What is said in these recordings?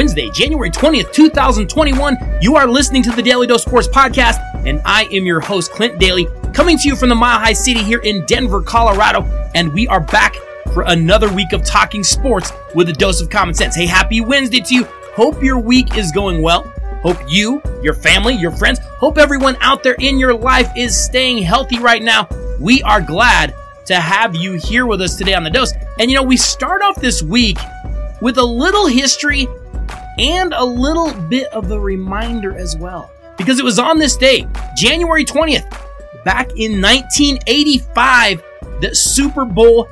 Wednesday, January 20th, 2021. You are listening to the Daily Dose Sports Podcast, and I am your host, Clint Daly, coming to you from the Mile High City here in Denver, Colorado, and we are back for another week of talking sports with a dose of common sense. Hey, happy Wednesday to you. Hope your week is going well. Hope you, your family, your friends, hope everyone out there in your life is staying healthy right now. We are glad to have you here with us today on The Dose. And we start off this week with a little history and a little bit of a reminder as well. Because it was on this day, January 20th, back in 1985, that Super Bowl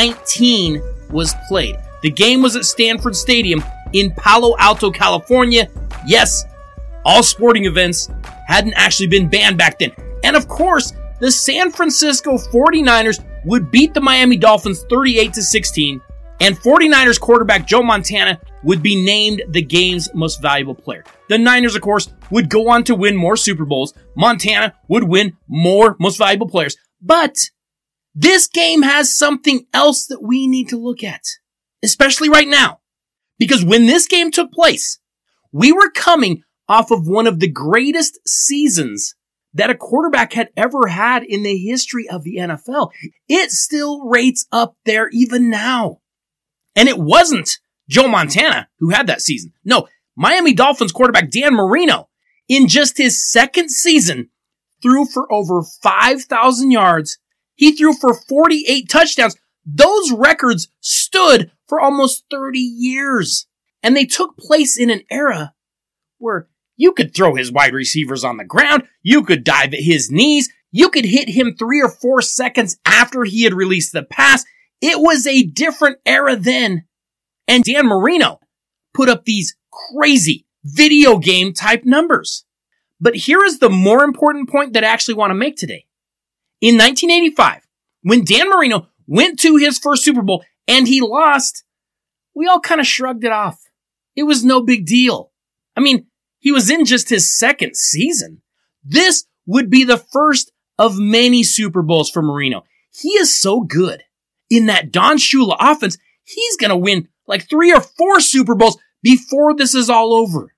19 was played. The game was at Stanford Stadium in Palo Alto, California. Yes, all sporting events hadn't actually been banned back then. And of course, the San Francisco 49ers would beat the Miami Dolphins 38-16, and 49ers quarterback Joe Montana would be named the game's most valuable player. The Niners, of course, would go on to win more Super Bowls. Montana would win more most valuable players. But this game has something else that we need to look at, especially right now. Because when this game took place, we were coming off of one of the greatest seasons that a quarterback had ever had in the history of the NFL. It still rates up there even now. And it wasn't Joe Montana who had that season. No, Miami Dolphins quarterback Dan Marino, in just his second season, threw for over 5,000 yards. He threw for 48 touchdowns. Those records stood for almost 30 years. And they took place in an era where you could throw his wide receivers on the ground. You could dive at his knees. You could hit him 3 or 4 seconds after he had released the pass. It was a different era then. And Dan Marino put up these crazy video game type numbers. But here is the more important point that I actually want to make today. In 1985, when Dan Marino went to his first Super Bowl and he lost, we all kind of shrugged it off. It was no big deal. I mean, he was in just his second season. This would be the first of many Super Bowls for Marino. He is so good in that Don Shula offense. He's going to win like 3 or 4 Super Bowls before this is all over.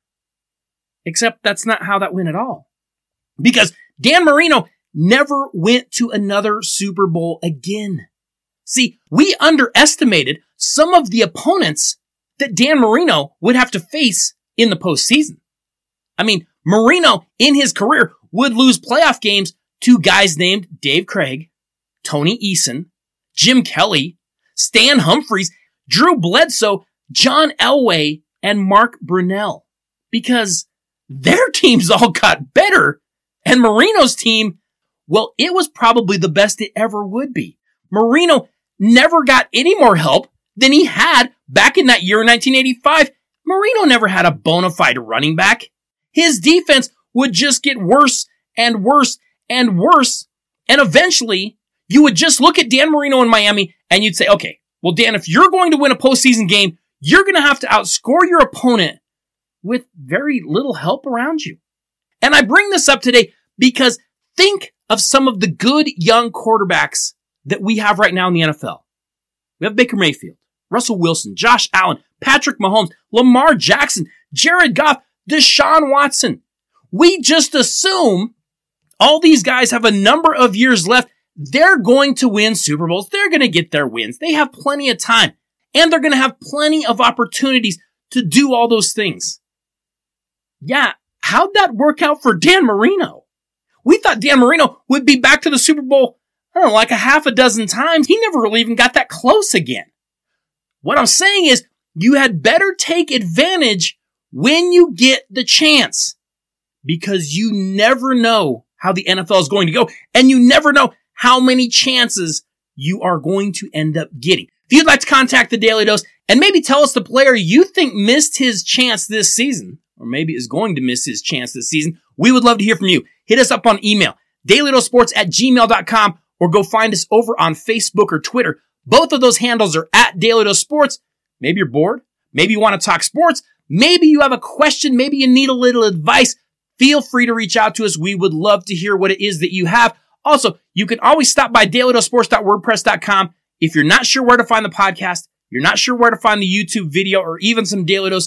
Except that's not how that went at all. Because Dan Marino never went to another Super Bowl again. See, we underestimated some of the opponents that Dan Marino would have to face in the postseason. I mean, Marino, in his career, would lose playoff games to guys named Dave Krieg, Tony Eason, Jim Kelly, Stan Humphries, Drew Bledsoe, John Elway, and Mark Brunell. Because their teams all got better, and Marino's team, well, it was probably the best it ever would be. Marino never got any more help than he had back in that year in 1985. Marino never had a bona fide running back. His defense would just get worse and worse and worse. And eventually, you would just look at Dan Marino in Miami and you'd say, okay, well, Dan, if you're going to win a postseason game, you're going to have to outscore your opponent with very little help around you. And I bring this up today because think of some of the good young quarterbacks that we have right now in the NFL. We have Baker Mayfield, Russell Wilson, Josh Allen, Patrick Mahomes, Lamar Jackson, Jared Goff, Deshaun Watson. We just assume all these guys have a number of years left. They're going to win Super Bowls. They're going to get their wins. They have plenty of time. And they're going to have plenty of opportunities to do all those things. Yeah, how'd that work out for Dan Marino? We thought Dan Marino would be back to the Super Bowl, I don't know, like a half a dozen times. He never really even got that close again. What I'm saying is, you had better take advantage when you get the chance, because you never know how the NFL is going to go, and you never know how many chances you are going to end up getting. If you'd like to contact the Daily Dose and maybe tell us the player you think missed his chance this season, or maybe is going to miss his chance this season, we would love to hear from you. Hit us up on email, dailydosports@gmail.com, or go find us over on Facebook or Twitter. Both of those handles are @DailyDoseSports. Maybe you're bored. Maybe you want to talk sports. Maybe you have a question. Maybe you need a little advice. Feel free to reach out to us. We would love to hear what it is that you have. Also, you can always stop by dailydosesports.wordpress.com. If you're not sure where to find the podcast, you're not sure where to find the YouTube video or even some Daily Dose gear,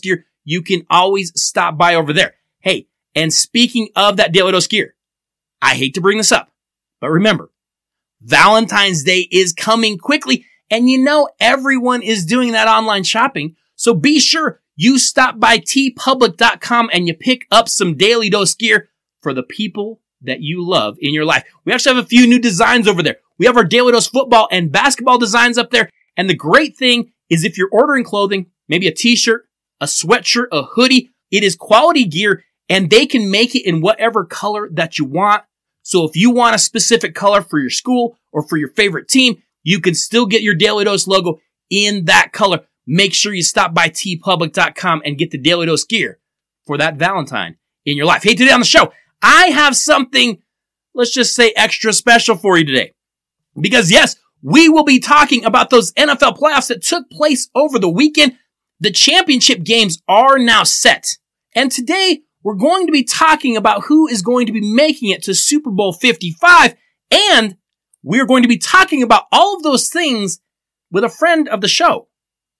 you can always stop by over there. Hey, and speaking of that Daily Dose gear, I hate to bring this up, but remember, Valentine's Day is coming quickly, and you know everyone is doing that online shopping, so be sure you stop by tpublic.com and you pick up some Daily Dose gear for the people that you love in your life. We actually have a few new designs over there. We have our Daily Dose football and basketball designs up there, and the great thing is if you're ordering clothing, maybe a t-shirt, a sweatshirt, a hoodie, it is quality gear, and they can make it in whatever color that you want. So if you want a specific color for your school or for your favorite team, you can still get your Daily Dose logo in that color. Make sure you stop by tpublic.com and get the Daily Dose gear for that Valentine in your life. Hey, today on the show, I have something, let's just say extra special for you today. Because yes, we will be talking about those NFL playoffs that took place over the weekend. The championship games are now set. And today, we're going to be talking about who is going to be making it to Super Bowl 55. And we're going to be talking about all of those things with a friend of the show.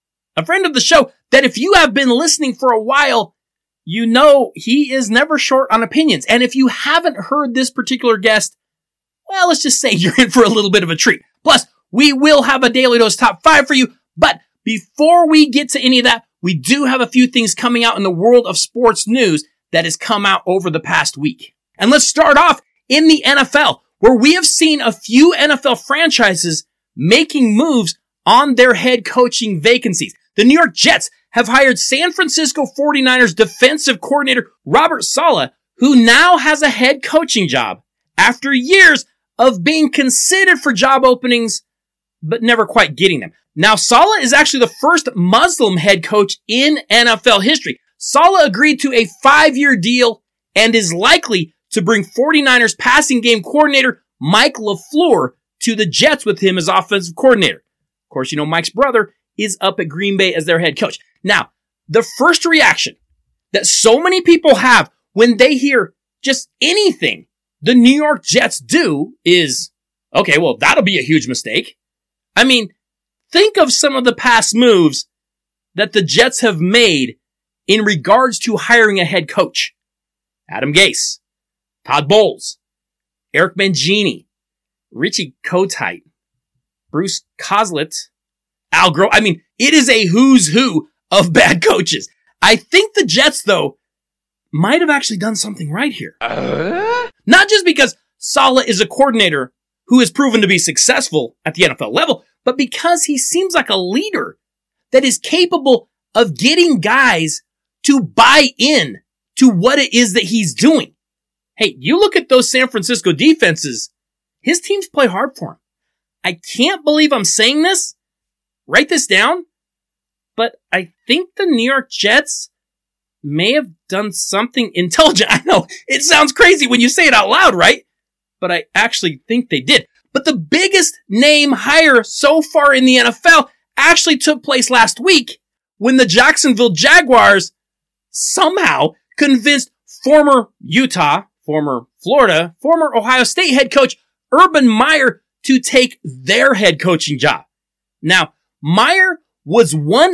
A friend of the show that if you have been listening for a while, you know he is never short on opinions. And if you haven't heard this particular guest, well, let's just say you're in for a little bit of a treat. Plus, we will have a Daily Dose Top 5 for you. But before we get to any of that, we do have a few things coming out in the world of sports news that has come out over the past week. And let's start off in the NFL, where we have seen a few NFL franchises making moves on their head coaching vacancies. The New York Jets have hired San Francisco 49ers defensive coordinator Robert Saleh, who now has a head coaching job after years of being considered for job openings, but never quite getting them. Now, Saleh is actually the first Muslim head coach in NFL history. Saleh agreed to a 5-year deal and is likely to bring 49ers passing game coordinator Mike LaFleur to the Jets with him as offensive coordinator. Of course, you know Mike's brother is up at Green Bay as their head coach. Now, the first reaction that so many people have when they hear just anything the New York Jets do is, okay, well, that'll be a huge mistake. I mean, think of some of the past moves that the Jets have made in regards to hiring a head coach. Adam Gase, Todd Bowles, Eric Mangini, Richie Kotite, Bruce Coslet, Al Groh. I mean, it is a who's who of bad coaches. I think the Jets, though, might have actually done something right here. Not just because Saleh is a coordinator who has proven to be successful at the NFL level, but because he seems like a leader that is capable of getting guys to buy in to what it is that he's doing. Hey, you look at those San Francisco defenses, his teams play hard for him. I can't believe I'm saying this. Write this down. But I think the New York Jets may have done something intelligent. I know it sounds crazy when you say it out loud, right? But I actually think they did. But the biggest name hire so far in the NFL actually took place last week when the Jacksonville Jaguars somehow convinced former Utah, former Florida, former Ohio State head coach Urban Meyer to take their head coaching job. Now, Meyer was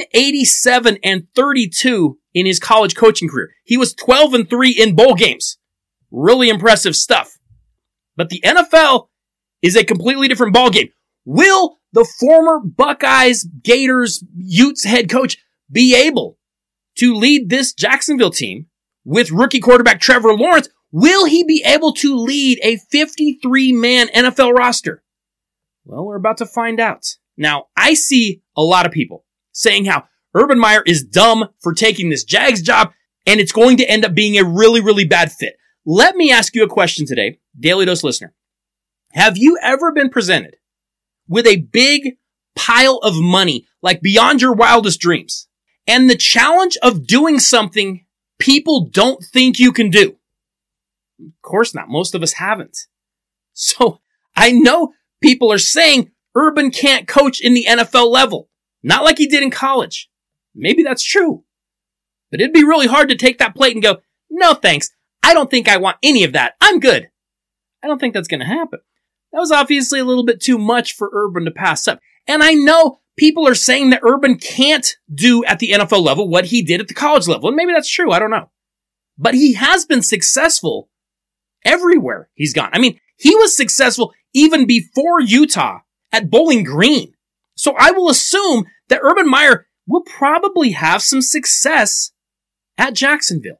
187-32 in his college coaching career. He was 12-3 in bowl games. Really impressive stuff. But the NFL is a completely different ballgame. Will the former Buckeyes, Gators, Utes head coach be able to lead this Jacksonville team with rookie quarterback Trevor Lawrence? Will he be able to lead a 53-man NFL roster? Well, we're about to find out. Now, I see a lot of people saying how Urban Meyer is dumb for taking this Jags job, and it's going to end up being a really, really bad fit. Let me ask you a question today, Daily Dose listener. Have you ever been presented with a big pile of money, like beyond your wildest dreams, and the challenge of doing something people don't think you can do? Of course not. Most of us haven't. So I know people are saying Urban can't coach in the NFL level, not like he did in college. Maybe that's true. But it'd be really hard to take that plate and go, no thanks, I don't think I want any of that. I'm good. I don't think that's going to happen. That was obviously a little bit too much for Urban to pass up. And I know people are saying that Urban can't do at the NFL level what he did at the college level. And maybe that's true. I don't know. But he has been successful everywhere he's gone. I mean, he was successful even before Utah at Bowling Green. So I will assume that Urban Meyer will probably have some success at Jacksonville.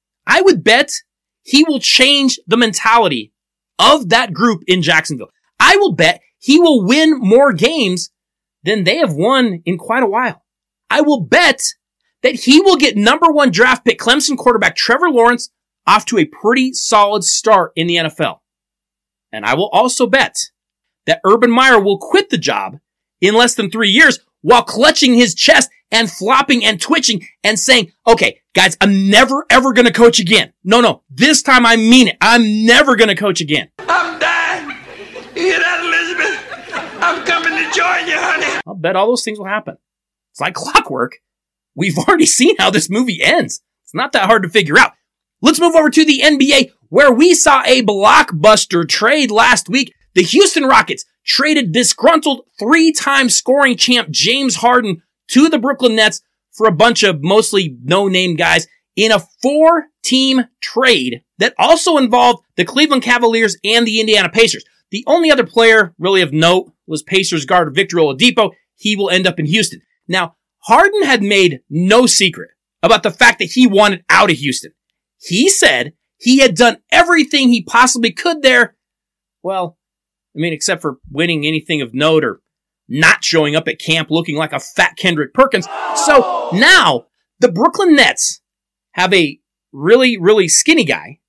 I would bet he will change the mentality of that group in Jacksonville. I will bet he will win more games than they have won in quite a while. I will bet that he will get number 1 draft pick Clemson quarterback Trevor Lawrence off to a pretty solid start in the NFL. And I will also bet that Urban Meyer will quit the job in less than 3 years while clutching his chest and flopping and twitching and saying, okay, guys, I'm never, ever going to coach again. No, this time I mean it. I'm never going to coach again. I'm dying. You hear that, Elizabeth? I'm coming to join you, honey. I'll bet all those things will happen. It's like clockwork. We've already seen how this movie ends. It's not that hard to figure out. Let's move over to the NBA, where we saw a blockbuster trade last week. The Houston Rockets traded disgruntled 3-time scoring champ James Harden to the Brooklyn Nets for a bunch of mostly no-name guys in a 4-team trade that also involved the Cleveland Cavaliers and the Indiana Pacers. The only other player really of note was Pacers guard Victor Oladipo. He will end up in Houston. Now, Harden had made no secret about the fact that he wanted out of Houston. He said he had done everything he possibly could there. Well, I mean, except for winning anything of note or not showing up at camp looking like a fat Kendrick Perkins. So now the Brooklyn Nets have a really, really skinny guy,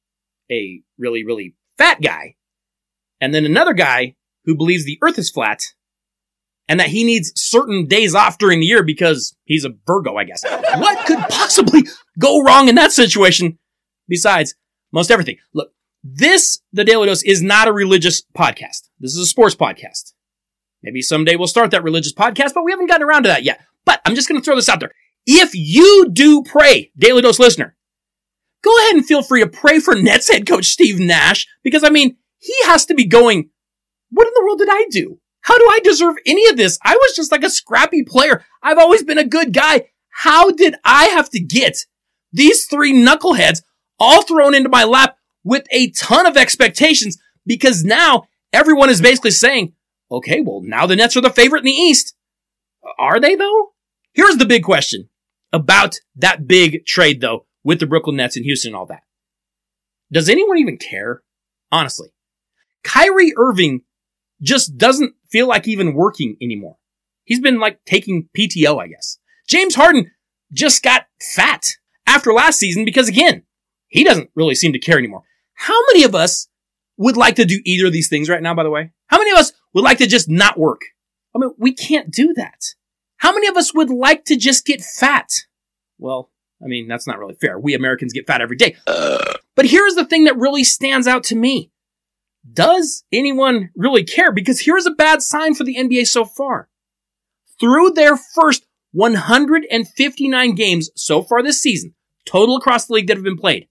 a really, really fat guy, and then another guy who believes the earth is flat and that he needs certain days off during the year because he's a Virgo, I guess. What could possibly go wrong in that situation besides most everything? Look, the Daily Dose is not a religious podcast. This is a sports podcast. Maybe someday we'll start that religious podcast, but we haven't gotten around to that yet. But I'm just going to throw this out there. If you do pray, Daily Dose listener, go ahead and feel free to pray for Nets head coach Steve Nash, because, I mean, he has to be going, what in the world did I do? How do I deserve any of this? I was just like a scrappy player. I've always been a good guy. How did I have to get these 3 knuckleheads all thrown into my lap with a ton of expectations? Because now everyone is basically saying, okay, well, now the Nets are the favorite in the East. Are they, though? Here's the big question about that big trade, though, with the Brooklyn Nets and Houston and all that. Does anyone even care? Honestly. Kyrie Irving just doesn't feel like even working anymore. He's been like taking PTO, I guess. James Harden just got fat after last season because, again, he doesn't really seem to care anymore. How many of us would like to do either of these things right now, by the way? How many of us would like to just not work? I mean, we can't do that. How many of us would like to just get fat? Well, I mean, that's not really fair. We Americans get fat every day. But here's the thing that really stands out to me. Does anyone really care? Because here's a bad sign for the NBA so far. Through their first 159 games so far this season, total across the league that have been played,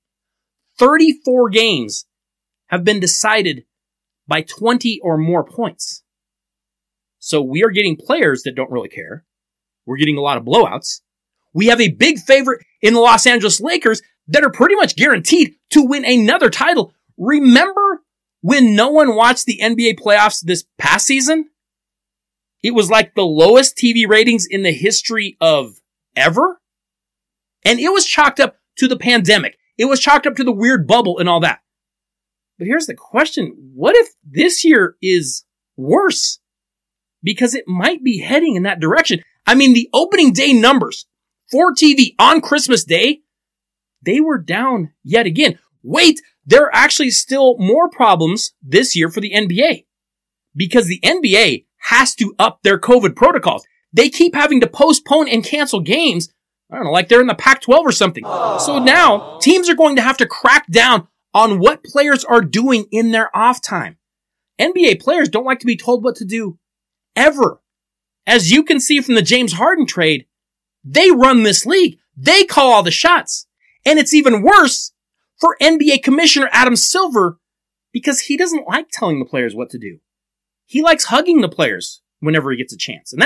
34 games have been decided by 20 or more points. So we are getting players that don't really care. We're getting a lot of blowouts. We have a big favorite in the Los Angeles Lakers that are pretty much guaranteed to win another title. Remember when no one watched the NBA playoffs this past season? It was like the lowest TV ratings in the history of ever. And it was chalked up to the pandemic. It was chalked up to the weird bubble and all that. But here's the question. What if this year is worse? Because it might be heading in that direction. I mean, the opening day numbers for TV on Christmas Day, they were down yet again. Wait, there are actually still more problems this year for the NBA. Because the NBA has to up their COVID protocols. They keep having to postpone and cancel games. I don't know, like they're in the Pac-12 or something. So now teams are going to have to crack down on what players are doing in their off time. NBA players don't like to be told what to do ever. As you can see from the James Harden trade, they run this league. They call all the shots. And it's even worse for NBA Commissioner Adam Silver because he doesn't like telling the players what to do. He likes hugging the players whenever he gets a chance. And that's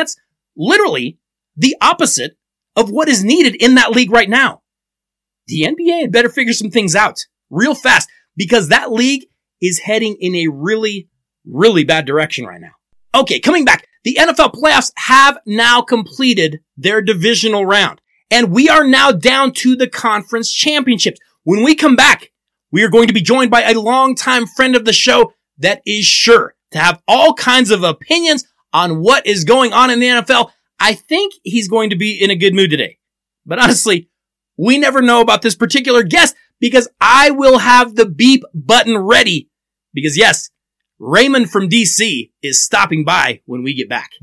literally the opposite of what is needed in that league right now. The NBA had better figure some things out real fast because that league is heading in a really, really bad direction right now. Okay, coming back. The NFL playoffs have now completed their divisional round, and we are now down to the conference championships. When we come back, we are going to be joined by a longtime friend of the show that is sure to have all kinds of opinions on what is going on in the NFL. I think he's going to be in a good mood today. But honestly, we never know about this particular guest because I will have the beep button ready. Because yes, Raymond from DC is stopping by when we get back.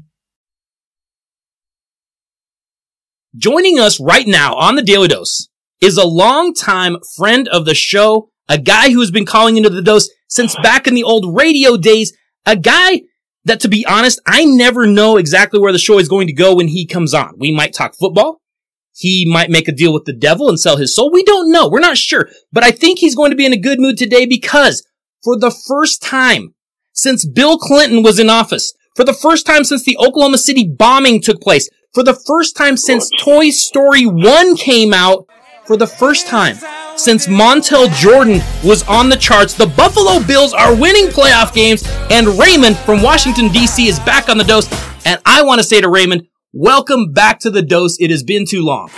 Joining us right now on the Daily Dose is a longtime friend of the show, a guy who has been calling into the Dose since back in the old radio days, a guy that, to be honest, I never know exactly where the show is going to go when he comes on. We might talk football. He might make a deal with the devil and sell his soul. We don't know. We're not sure. But I think he's going to be in a good mood today because for the first time since Bill Clinton was in office, for the first time since the Oklahoma City bombing took place, for the first time since Toy Story 1 came out, for the first time since Montel Jordan was on the charts, the Buffalo Bills are winning playoff games, and Raymond from Washington, D.C. is back on the Dose. And I want to say to Raymond, welcome back to the Dose. It has been too long.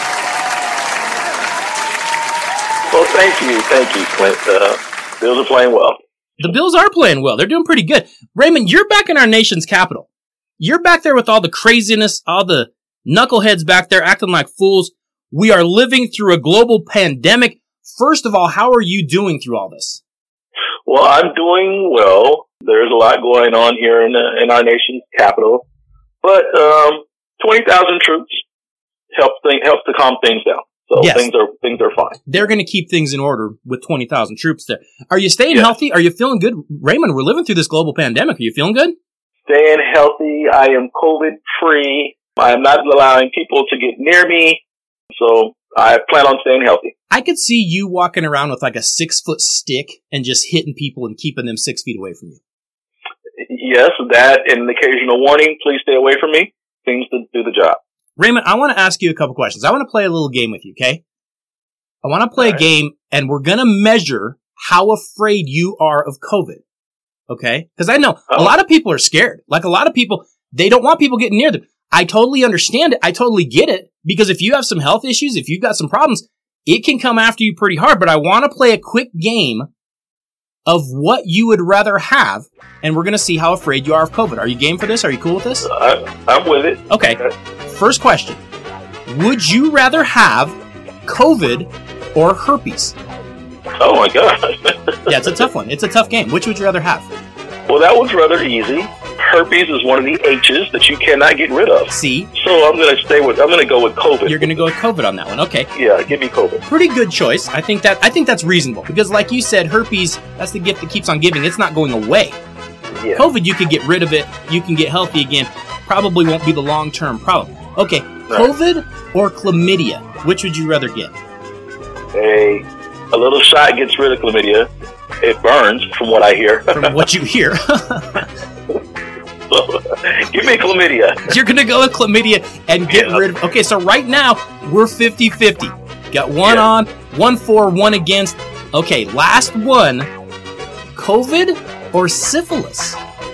Well, thank you, Clint. Bills are playing well. The Bills are playing well. They're doing pretty good. Raymond, you're back in our nation's capital. You're back there with all the craziness, all the knuckleheads back there acting like fools. We are living through a global pandemic. First of all, how are you doing through all this? Well, I'm doing well. There's a lot going on here in our nation's capital, but 20,000 troops helps to calm things down. So yes. things are fine. They're going to keep things in order with 20,000 troops there. Are you staying healthy? Are you feeling good? Raymond, we're living through this global pandemic. Are you feeling good? Staying healthy. I am COVID-free. I am not allowing people to get near me. So I plan on staying healthy. I could see you walking around with like a 6-foot stick and just hitting people and keeping them 6 feet away from you. Yes, that and an occasional warning, please stay away from me. Things to do the job. Raymond, I want to ask you a couple questions. I want to play a little game with you, okay? I want to play a game, and we're going to measure how afraid you are of COVID, okay? Because I know a lot of people are scared. Like a lot of people, they don't want people getting near them. I totally understand it. I totally get it. Because if you have some health issues, if you've got some problems, it can come after you pretty hard. But I want to play a quick game of what you would rather have, and we're going to see how afraid you are of COVID. Are you game for this? Are you cool with this? I'm with it. Okay. First question. Would you rather have COVID or herpes? Oh, my God. Yeah, it's a tough one. It's a tough game. Which would you rather have? Well, that one's rather easy. Herpes is one of the H's that you cannot get rid of. See? So I'm going to go with COVID. You're going to go with COVID on that one. Okay. Yeah, give me COVID. Pretty good choice. I think that's reasonable because like you said, herpes, that's the gift that keeps on giving. It's not going away. Yeah. COVID, you could get rid of it. You can get healthy again. Probably won't be the long-term problem. Okay. Right. COVID or chlamydia? Which would you rather get? A little shot gets rid of chlamydia. It burns, from what I hear. From what you hear. Give me chlamydia. You're going to go with chlamydia and get rid of... Okay, so right now, we're 50-50. Got one on, 1 for, 1 against. Okay, last one. COVID or syphilis?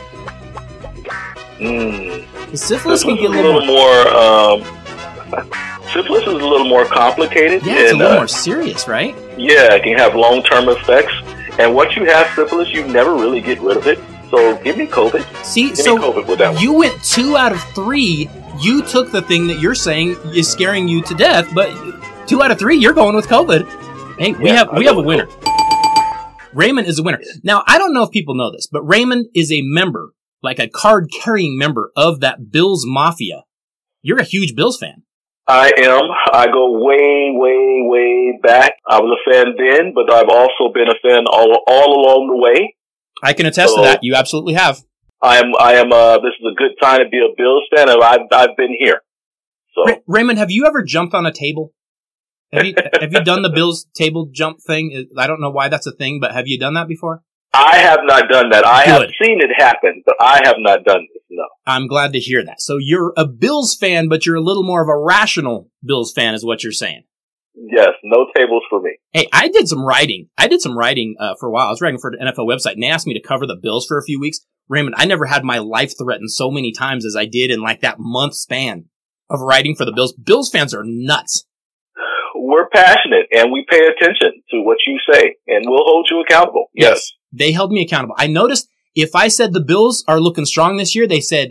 Syphilis can get a little more... syphilis is a little more complicated. Yeah, it's a little more serious, right? Yeah, it can have long-term effects. And once you have syphilis, you never really get rid of it. So give me COVID. See, give me COVID with that one. You went 2 out of 3. You took the thing that you're saying is scaring you to death, but 2 out of 3, you're going with COVID. Hey, we have a winner. Raymond is a winner. Now, I don't know if people know this, but Raymond is a member, like a card-carrying member of that Bills Mafia. You're a huge Bills fan. I am. I go way, way, way back. I was a fan then, but I've also been a fan all along the way. I can attest to that. You absolutely have. I am. This is a good time to be a Bills fan, and I've been here. So, Raymond, have you ever jumped on a table? Have you done the Bills table jump thing? I don't know why that's a thing, but have you done that before? I have not done that. I have Good. seen it happen, but I have not done this, no. I'm glad to hear that. So you're a Bills fan, but you're a little more of a rational Bills fan is what you're saying. Yes, no tables for me. Hey, I did some writing for a while. I was writing for an NFL website, and they asked me to cover the Bills for a few weeks. Raymond, I never had my life threatened so many times as I did in like that month span of writing for the Bills. Bills fans are nuts. We're passionate, and we pay attention to what you say, and we'll hold you accountable. Yes. They held me accountable. I noticed if I said the Bills are looking strong this year, they said,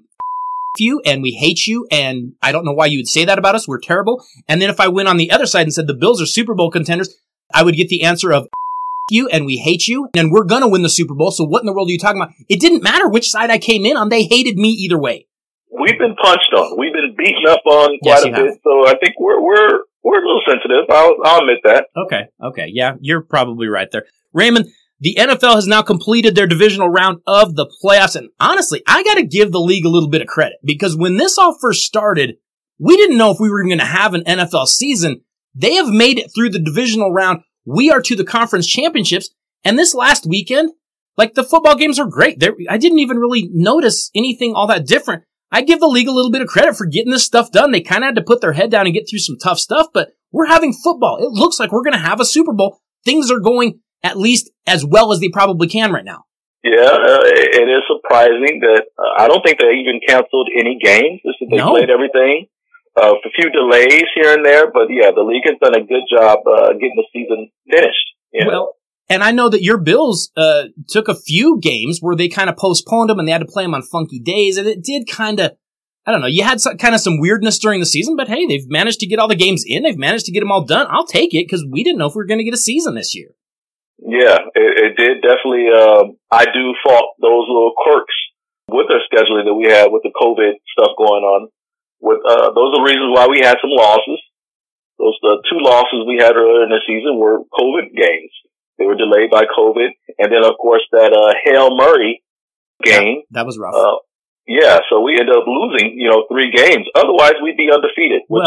you and we hate you, and I don't know why you would say that about us. We're terrible. And then if I went on the other side and said the Bills are Super Bowl contenders, I would get the answer of you and we hate you, and we're going to win the Super Bowl. So what in the world are you talking about? It didn't matter which side I came in on. They hated me either way. We've been punched on. We've been beaten up on quite a bit. So I think we're a little sensitive. I'll admit that. Okay. Yeah, you're probably right there. Raymond, the NFL has now completed their divisional round of the playoffs. And honestly, I got to give the league a little bit of credit because when this all first started, we didn't know if we were even going to have an NFL season. They have made it through the divisional round. We are to the conference championships. And this last weekend, like the football games are great. I didn't even really notice anything all that different. I give the league a little bit of credit for getting this stuff done. They kind of had to put their head down and get through some tough stuff, but we're having football. It looks like we're going to have a Super Bowl. Things are going at least as well as they probably can right now. Yeah, it is surprising that I don't think they even canceled any games. They played everything. A few delays here and there, but yeah, the league has done a good job getting the season finished. You know? Well, and I know that your Bills took a few games where they kind of postponed them and they had to play them on funky days, and it did kind of, I don't know, you had some weirdness during the season, but hey, they've managed to get all the games in. They've managed to get them all done. I'll take it because we didn't know if we were going to get a season this year. Yeah, it did definitely. I do fault those little quirks with their scheduling that we had with the COVID stuff going on. Those are the reasons why we had some losses. The two losses we had earlier in the season were COVID games. They were delayed by COVID, and then of course that Hail Murray game. That was rough. Yeah, so we ended up losing, 3 games. Otherwise, we'd be undefeated. Which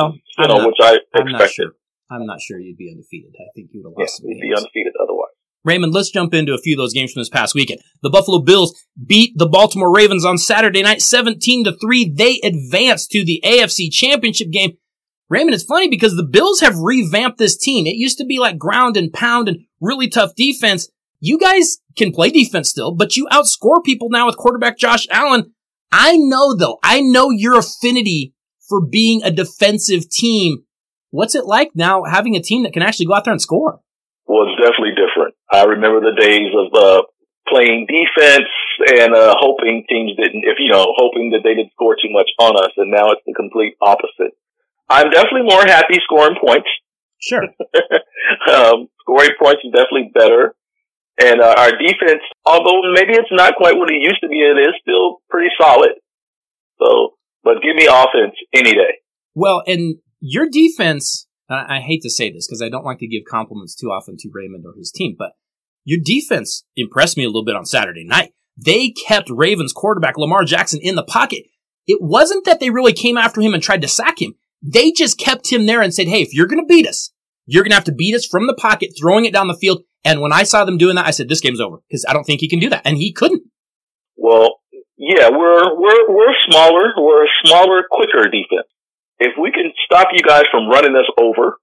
I expected. I'm not sure you'd be undefeated. I think you'd have lost some games. We'd be undefeated otherwise. Raymond, let's jump into a few of those games from this past weekend. The Buffalo Bills beat the Baltimore Ravens on Saturday night, 17-3. They advanced to the AFC Championship game. Raymond, it's funny because the Bills have revamped this team. It used to be like ground and pound and really tough defense. You guys can play defense still, but you outscore people now with quarterback Josh Allen. I know your affinity for being a defensive team. What's it like now having a team that can actually go out there and score? Well, it's definitely different. I remember the days of playing defense and hoping that they didn't score too much on us, and now it's the complete opposite. I'm definitely more happy scoring points. Sure. Scoring points is definitely better. And our defense, although maybe it's not quite what it used to be, it is still pretty solid. So, but give me offense any day. Well, and your defense, I hate to say this because I don't like to give compliments too often to Raymond or his team, but your defense impressed me a little bit on Saturday night. They kept Ravens quarterback Lamar Jackson in the pocket. It wasn't that they really came after him and tried to sack him. They just kept him there and said, hey, if you're going to beat us, you're going to have to beat us from the pocket, throwing it down the field. And when I saw them doing that, I said, this game's over because I don't think he can do that. And he couldn't. Well, yeah, we're smaller. We're a smaller, quicker defense. If we can stop you guys from running us over,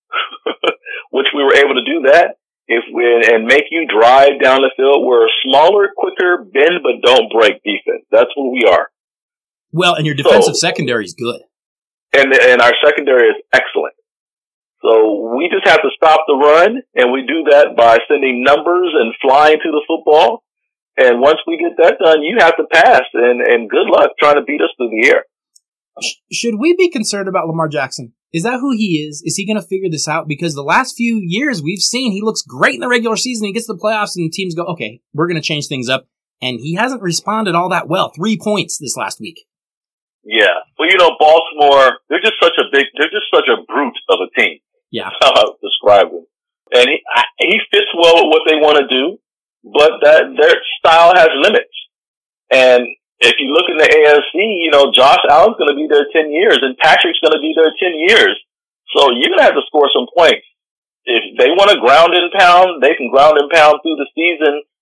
which we were able to do that, and make you drive down the field, we're a smaller, quicker, bend but don't break defense. That's what we are. Well, and your defensive secondary is good. And our secondary is excellent. So we just have to stop the run, and we do that by sending numbers and flying to the football. And once we get that done, you have to pass, and good luck trying to beat us through the air. Should we be concerned about Lamar Jackson? Is that who he is? Is he going to figure this out? Because the last few years we've seen he looks great in the regular season. He gets to the playoffs and teams go, okay, we're going to change things up. And he hasn't responded all that well. 3 points this last week. Yeah. Well, Baltimore, they're just such a brute of a team. Yeah. That's how I would describe him. And he fits well with what they want to do, but their style has limits. And if you look in the AFC, Josh Allen's going to be there 10 years and Patrick's going to be there 10 years. So you're going to have to score some points. If they want to ground and pound, they can ground and pound through the season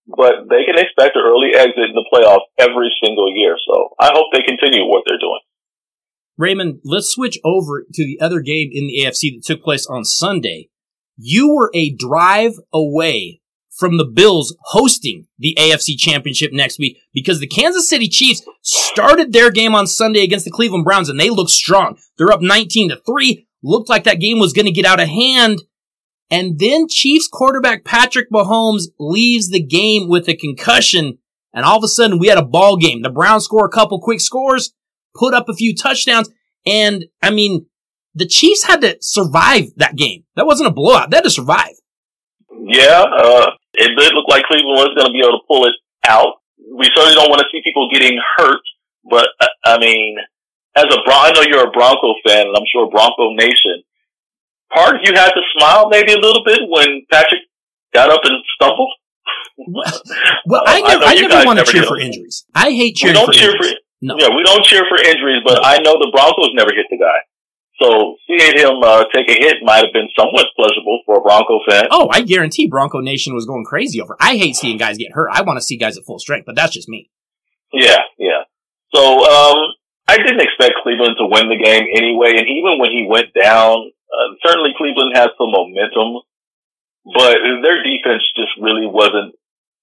but they can expect an early exit in the playoffs every single year. So I hope they continue what they're doing. Raymond, let's switch over to the other game in the AFC that took place on Sunday. You were a drive away from the Bills hosting the AFC Championship next week because the Kansas City Chiefs started their game on Sunday against the Cleveland Browns, and they looked strong. They're up 19-3. Looked like that game was going to get out of hand. And then Chiefs quarterback Patrick Mahomes leaves the game with a concussion, and all of a sudden we had a ball game. The Browns score a couple quick scores, put up a few touchdowns, and, I mean, the Chiefs had to survive that game. That wasn't a blowout. They had to survive. Yeah, it did look like Cleveland was going to be able to pull it out. We certainly don't want to see people getting hurt, but, I mean, I know you're a Bronco fan, and I'm sure Bronco Nation, part of you had to smile maybe a little bit when Patrick got up and stumbled. Well, I never want to cheer for injuries. I hate cheering for injuries. No. Yeah, we don't cheer for injuries, but I know the Broncos never hit the guy. So seeing him take a hit might have been somewhat pleasurable for a Bronco fan. Oh, I guarantee Bronco Nation was going crazy over it. I hate seeing guys get hurt. I want to see guys at full strength, but that's just me. Yeah. So I didn't expect Cleveland to win the game anyway, and even when he went down, certainly Cleveland has some momentum, but their defense just really wasn't.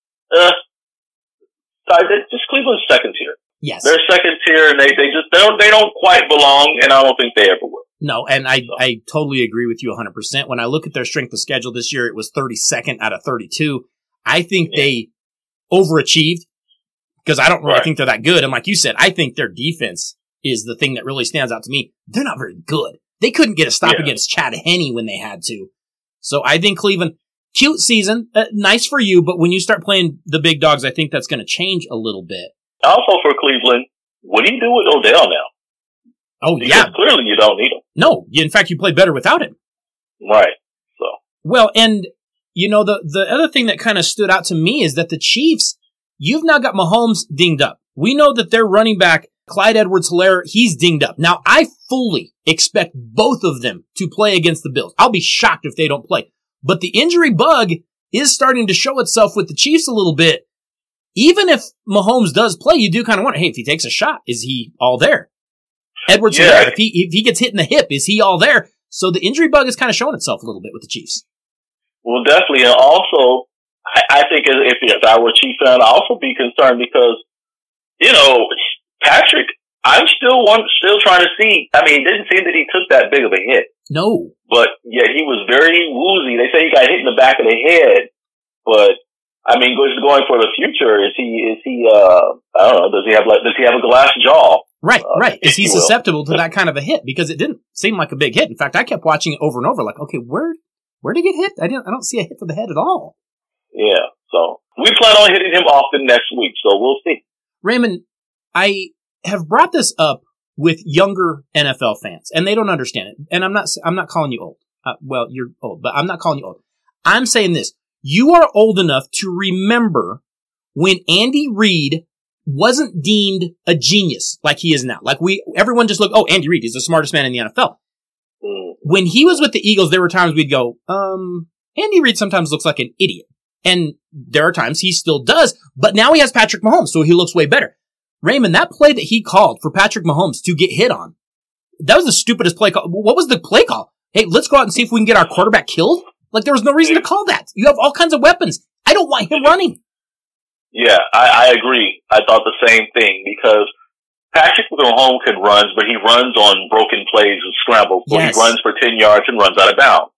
Just Cleveland's second tier. Yes, they're second tier, and they don't quite belong, and I don't think they ever will. No, and I totally agree with you 100%. When I look at their strength of schedule this year, it was 32nd out of 32. I think they overachieved because I don't really think they're that good. And like you said, I think their defense is the thing that really stands out to me. They're not very good. They couldn't get a stop against Chad Henne when they had to. So I think Cleveland, cute season, nice for you, but when you start playing the big dogs, I think that's going to change a little bit. Also for Cleveland, what do you do with Odell now? Oh, because clearly you don't need him. No, in fact, you play better without him. Right. So. Well, and, you know, the other thing that kind of stood out to me is that the Chiefs, you've now got Mahomes dinged up. We know that their running back, Clyde Edwards-Helaire, he's dinged up. Now, I fully expect both of them to play against the Bills. I'll be shocked if they don't play. But the injury bug is starting to show itself with the Chiefs a little bit. Even if Mahomes does play, you do kind of wonder, hey, if he takes a shot, is he all there? Edwards-Helaire, if he gets hit in the hip, is he all there? So the injury bug is kind of showing itself a little bit with the Chiefs. Well, definitely. And also, I think if I were a Chiefs fan, I'd also be concerned because, you know, Patrick, I'm still trying to see. I mean, it didn't seem that he took that big of a hit. No. But yet he was very woozy. They say he got hit in the back of the head. But, I mean, going for the future, is he, I don't know, does he have a glass jaw? Right. Is he susceptible to that kind of a hit? Because it didn't seem like a big hit. In fact, I kept watching it over and over like, okay, where did he get hit? I don't see a hit to the head at all. Yeah. So we plan on hitting him often next week. So we'll see. Raymond, I have brought this up with younger NFL fans and they don't understand it. And I'm not calling you old. Well, you're old, but I'm not calling you old. I'm saying this. You are old enough to remember when Andy Reid wasn't deemed a genius like he is now. Like everyone just looked, oh, Andy Reid is the smartest man in the NFL. When he was with the Eagles, there were times we'd go, Andy Reid sometimes looks like an idiot. And there are times he still does, but now he has Patrick Mahomes, so he looks way better. Raymond, that play that he called for Patrick Mahomes to get hit on, that was the stupidest play call. What was the play call? Hey, let's go out and see if we can get our quarterback killed? Like, there was no reason to call that. You have all kinds of weapons. I don't want him running. Yeah, I agree. I thought the same thing because Patrick Mahomes can run, but he runs on broken plays and scrambles. So he runs for 10 yards and runs out of bounds.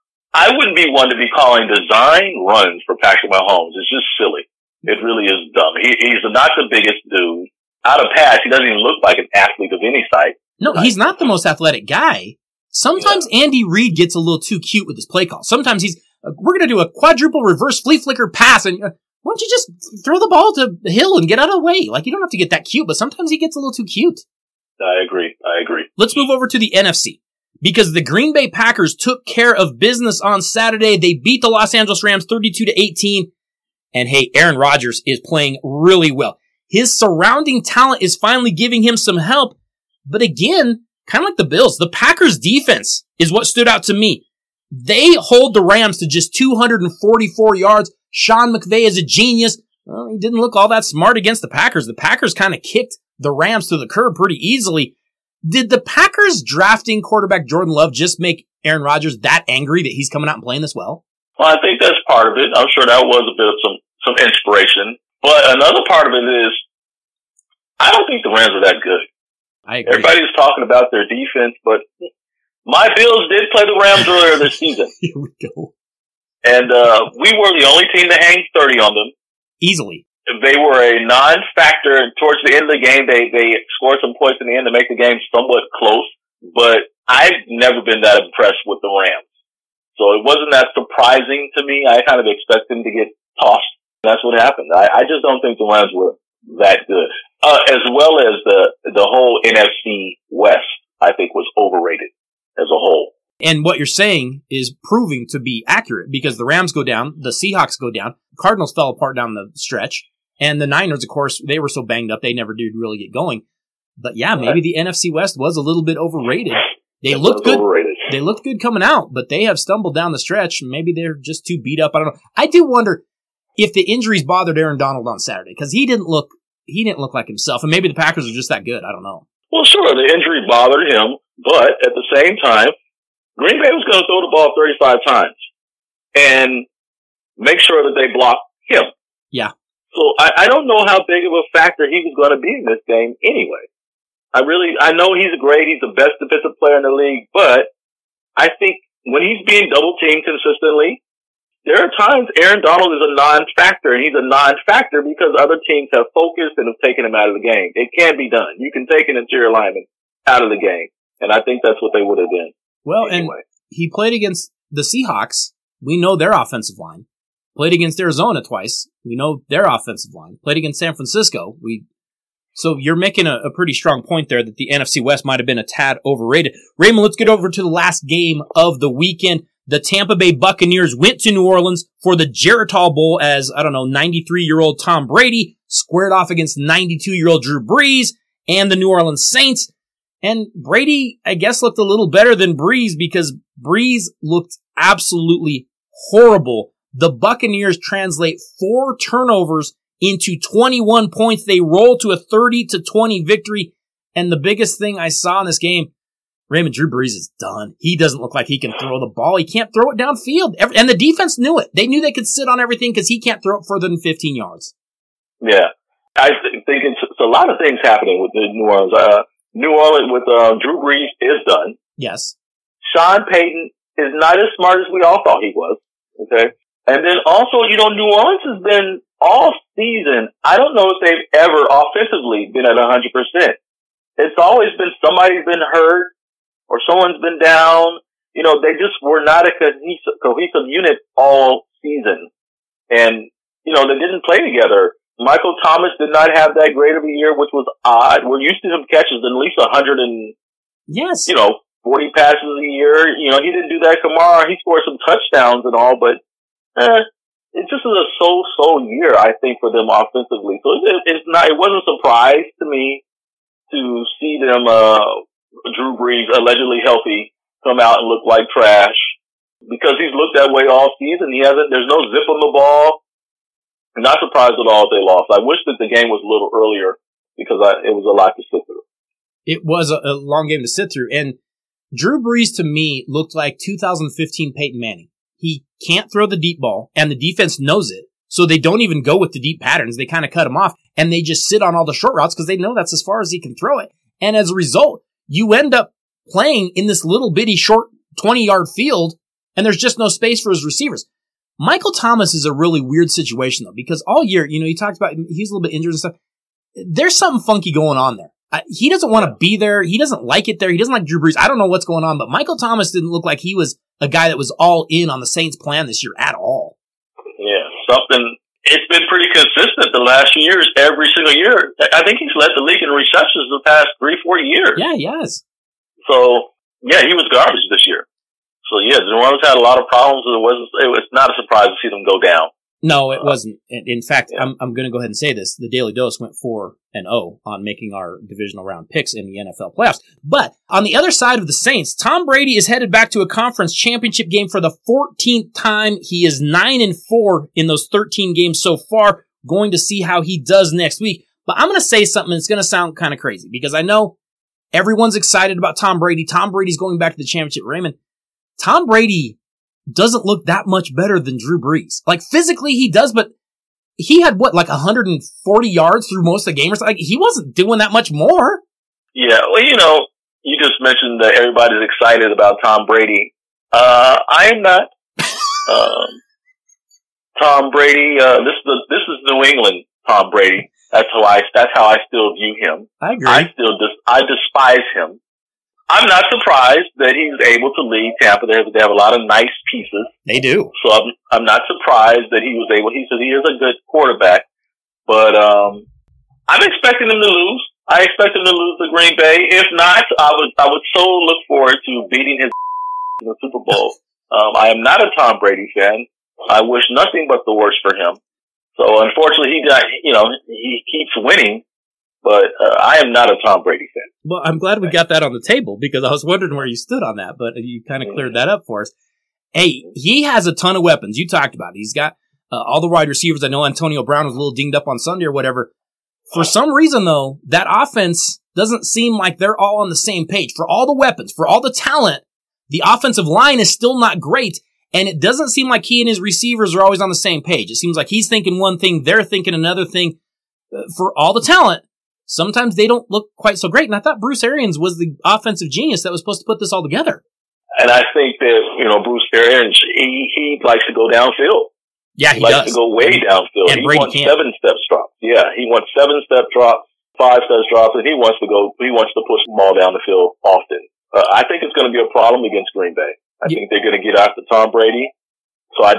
I wouldn't be one to be calling design runs for Patrick Mahomes. It's just silly. It really is dumb. He's not the biggest dude. Out of pass, he doesn't even look like an athlete of any type. No, he's not the most athletic guy. Sometimes Andy Reid gets a little too cute with his play call. Sometimes we're going to do a quadruple reverse flea flicker pass, and why don't you just throw the ball to Hill and get out of the way? Like, you don't have to get that cute, but sometimes he gets a little too cute. I agree. Let's move over to the NFC. Because the Green Bay Packers took care of business on Saturday. They beat the Los Angeles Rams 32-18. And hey, Aaron Rodgers is playing really well. His surrounding talent is finally giving him some help. But again, kind of like the Bills, the Packers defense is what stood out to me. They hold the Rams to just 244 yards. Sean McVay is a genius. Well, he didn't look all that smart against the Packers. The Packers kind of kicked the Rams to the curb pretty easily. Did the Packers drafting quarterback Jordan Love just make Aaron Rodgers that angry that he's coming out and playing this well? Well, I think that's part of it. I'm sure that was a bit of some inspiration. But another part of it is, I don't think the Rams are that good. I agree. Everybody's talking about their defense, but my Bills did play the Rams earlier this season. Here we go. And we were the only team to hang 30 on them. Easily. They were a non-factor. Towards the end of the game, they scored some points in the end to make the game somewhat close. But I've never been that impressed with the Rams. So it wasn't that surprising to me. I kind of expected them to get tossed. That's what happened. I just don't think the Rams were that good. As well as the whole NFC West, I think, was overrated as a whole. And what you're saying is proving to be accurate because the Rams go down, the Seahawks go down, Cardinals fell apart down the stretch, and the Niners, of course, they were so banged up they never did really get going. But yeah, maybe the NFC West was a little bit overrated. They looked good. Overrated. They looked good coming out, but they have stumbled down the stretch. Maybe they're just too beat up. I don't know. I do wonder if the injuries bothered Aaron Donald on Saturday because he didn't look like himself, and maybe the Packers are just that good. I don't know. Well, sure, the injury bothered him, but at the same time, Green Bay was going to throw the ball 35 times and make sure that they block him. Yeah. So I don't know how big of a factor he was going to be in this game anyway. I know he's great. He's the best defensive player in the league, but I think when he's being double teamed consistently, there are times Aaron Donald is a non-factor, and he's a non-factor because other teams have focused and have taken him out of the game. It can be done. You can take an interior lineman out of the game, and I think that's what they would have done. Well, anyway. And he played against the Seahawks. We know their offensive line. Played against Arizona twice. We know their offensive line. Played against San Francisco. So you're making a pretty strong point there that the NFC West might have been a tad overrated. Raymond, let's get over to the last game of the weekend. The Tampa Bay Buccaneers went to New Orleans for the Geritol Bowl as, 93-year-old Tom Brady squared off against 92-year-old Drew Brees and the New Orleans Saints. And Brady, I guess, looked a little better than Brees because Brees looked absolutely horrible. The Buccaneers translate 4 turnovers into 21 points. They roll to a 30-20 victory. And the biggest thing I saw in this game, Raymond, Drew Brees is done. He doesn't look like he can throw the ball. He can't throw it downfield. And the defense knew it. They knew they could sit on everything because he can't throw it further than 15 yards. Yeah. I think it's a lot of things happening with the New Orleans. New Orleans with Drew Brees is done. Yes. Sean Payton is not as smart as we all thought he was. Okay. And then also, New Orleans has been all season. I don't know if they've ever offensively been at 100%. It's always been somebody's been hurt or someone's been down. They just were not a cohesive unit all season. And, they didn't play together. Michael Thomas did not have that great of a year, which was odd. We're used to him catches at least 100 and, 40 passes a year. He didn't do that. Kamara, he scored some touchdowns and all, but, it just was a so-so year, I think, for them offensively. So it wasn't a surprise to me to see them, Drew Brees, allegedly healthy, come out and look like trash because he's looked that way all season. There's no zip on the ball. I'm not surprised at all if they lost. I wish that the game was a little earlier because it was a lot to sit through. It was a long game to sit through. And Drew Brees, to me, looked like 2015 Peyton Manning. He can't throw the deep ball, and the defense knows it. So they don't even go with the deep patterns. They kind of cut him off, and they just sit on all the short routes because they know that's as far as he can throw it. And as a result, you end up playing in this little bitty short 20-yard field, and there's just no space for his receivers. Michael Thomas is a really weird situation, though, because all year, he talked about he's a little bit injured and stuff. There's something funky going on there. He doesn't want to be there. He doesn't like it there. He doesn't like Drew Brees. I don't know what's going on, but Michael Thomas didn't look like he was a guy that was all in on the Saints' plan this year at all. Yeah, it's been pretty consistent the last few years, every single year. I think he's led the league in receptions the past 3-4 years. Yeah, he has. So, yeah, he was garbage this year. So, yeah, New Orleans had a lot of problems. It was not a surprise to see them go down. No, it wasn't. In fact, yeah. I'm going to go ahead and say this. The Daily Dose went 4-0 on making our divisional round picks in the NFL playoffs. But on the other side of the Saints, Tom Brady is headed back to a conference championship game for the 14th time. He is 9-4 in those 13 games so far. Going to see how he does next week. But I'm going to say something that's going to sound kind of crazy because I know everyone's excited about Tom Brady. Tom Brady's going back to the championship. Raymond, Tom Brady doesn't look that much better than Drew Brees. Like, physically he does, but he had, 140 yards through most of the game? Like, he wasn't doing that much more. Yeah, well, you just mentioned that everybody's excited about Tom Brady. I am not. Tom Brady, this is New England Tom Brady. That's how I still view him. I agree. I despise him. I'm not surprised that he's able to lead Tampa. They have a lot of nice pieces. They do. So I'm not surprised that he was able. He said he is a good quarterback, but I'm expecting him to lose. I expect him to lose to Green Bay. If not, I would so look forward to beating his in the Super Bowl. I am not a Tom Brady fan. I wish nothing but the worst for him. So unfortunately, he keeps winning. But I am not a Tom Brady fan. Well, I'm glad we got that on the table because I was wondering where you stood on that, but you kind of cleared that up for us. Hey, he has a ton of weapons. You talked about it. He's got all the wide receivers. I know Antonio Brown was a little dinged up on Sunday or whatever. For some reason, though, that offense doesn't seem like they're all on the same page. For all the weapons, for all the talent, the offensive line is still not great, and it doesn't seem like he and his receivers are always on the same page. It seems like he's thinking one thing, they're thinking another thing. For all the talent, sometimes they don't look quite so great. And I thought Bruce Arians was the offensive genius that was supposed to put this all together. And I think that, Bruce Arians, he likes to go downfield. Yeah, he likes to go way downfield. And he Brady wants 7-step drops. Yeah, he wants 7-step drops, 5-step drops, and he wants to push the ball down the field often. I think it's going to be a problem against Green Bay. I think they're going to get after Tom Brady. So I do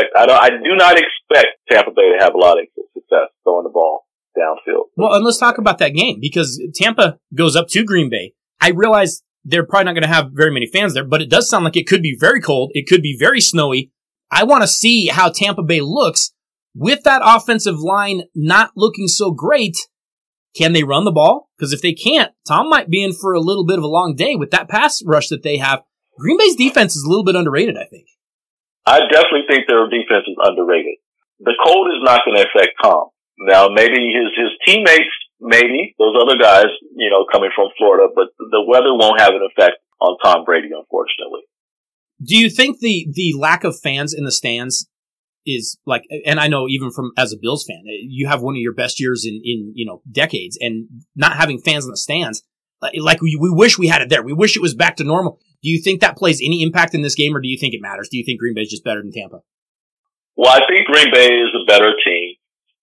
not expect Tampa Bay to have a lot of success throwing the ball downfield. Well, and let's talk about that game because Tampa goes up to Green Bay. I realize they're probably not going to have very many fans there, but it does sound like it could be very cold. It could be very snowy. I want to see how Tampa Bay looks with that offensive line not looking so great. Can they run the ball? Because if they can't, Tom might be in for a little bit of a long day with that pass rush that they have. Green Bay's defense is a little bit underrated, I think. I definitely think their defense is underrated. The cold is not going to affect Tom. Now, maybe his teammates, maybe those other guys, coming from Florida, but the weather won't have an effect on Tom Brady, unfortunately. Do you think the lack of fans in the stands is like, and I know even from as a Bills fan, you have one of your best years in decades, and not having fans in the stands, like we wish we had it there. We wish it was back to normal. Do you think that plays any impact in this game, or do you think it matters? Do you think Green Bay is just better than Tampa? Well, I think Green Bay is a better team.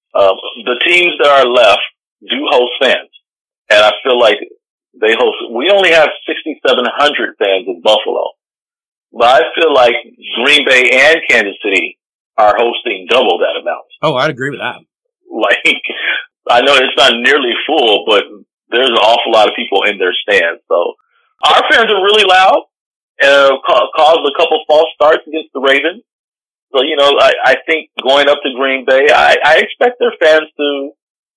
The teams that are left do host fans, and I feel like they host. We only have 6,700 fans in Buffalo, but I feel like Green Bay and Kansas City are hosting double that amount. Oh, I'd agree with that. Like, I know it's not nearly full, but there's an awful lot of people in their stands. So our fans are really loud and caused a couple false starts against the Ravens. So, I think going up to Green Bay, I expect their fans to,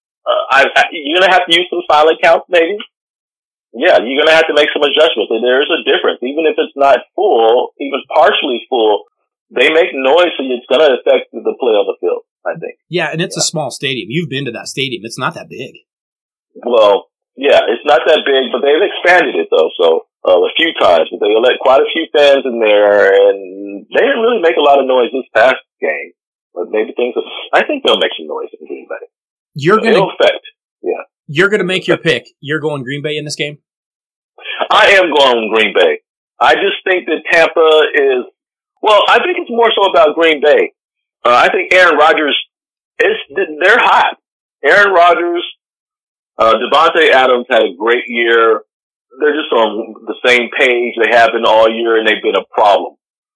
you're going to have to use some silent counts maybe. Yeah, you're going to have to make some adjustments. There is a difference. Even if it's not full, even partially full, they make noise, so it's going to affect the play on the field, I think. Yeah, and it's a small stadium. You've been to that stadium. It's not that big. Well, yeah, it's not that big, but they've expanded it, though, so a few times. But they let quite a few fans in there, and they didn't really make a lot of noise this past game. But maybe I think they'll make some noise in Green Bay. It'll affect, yeah. You're going to make your pick. You're going Green Bay in this game? I am going Green Bay. I just think that Tampa is, I think it's more so about Green Bay. I think Aaron Rodgers, they're hot. Aaron Rodgers, Devontae Adams had a great year. They're just on the same page. They have been all year, and they've been a problem.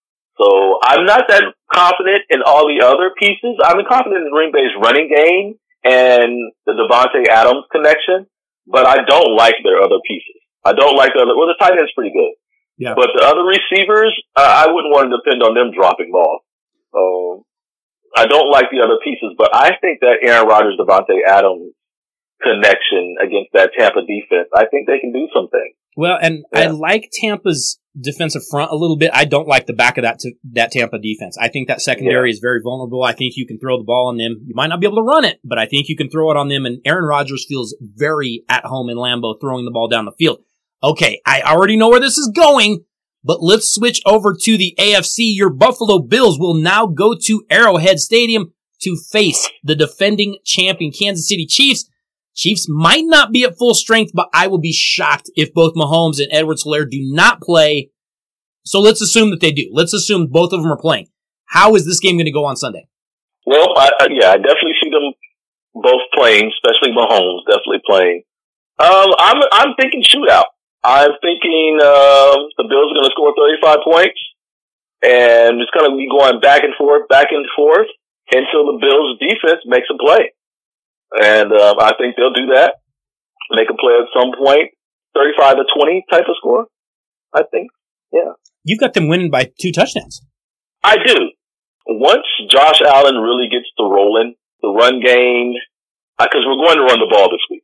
So I'm not that confident in all the other pieces. I'm confident in Green Bay's running game and the Devontae Adams connection, but I don't like their other pieces. I don't like the tight end's pretty good. Yeah. But the other receivers, I wouldn't want to depend on them dropping balls. I don't like the other pieces, but I think that Aaron Rodgers, Davante Adams connection against that Tampa defense, I think they can do something. Well, and I like Tampa's defensive front a little bit. I don't like the back of that Tampa defense. I think that secondary is very vulnerable. I think you can throw the ball on them. You might not be able to run it, but I think you can throw it on them. And Aaron Rodgers feels very at home in Lambeau throwing the ball down the field. Okay, I already know where this is going, but let's switch over to the AFC. Your Buffalo Bills will now go to Arrowhead Stadium to face the defending champion Kansas City Chiefs. Chiefs might not be at full strength, but I will be shocked if both Mahomes and Edwards-Helaire do not play. So let's assume that they do. Let's assume both of them are playing. How is this game going to go on Sunday? Well, I definitely see them both playing, especially Mahomes definitely playing. I'm thinking shootout. I'm thinking the Bills are going to score 35 points, and it's going to be going back and forth until the Bills' defense makes a play. And I think they'll do that, make a play at some point, 35-20 type of score, I think. Yeah. You've got them winning by 2 touchdowns. I do. Once Josh Allen really gets to rolling, the run game, because we're going to run the ball this week.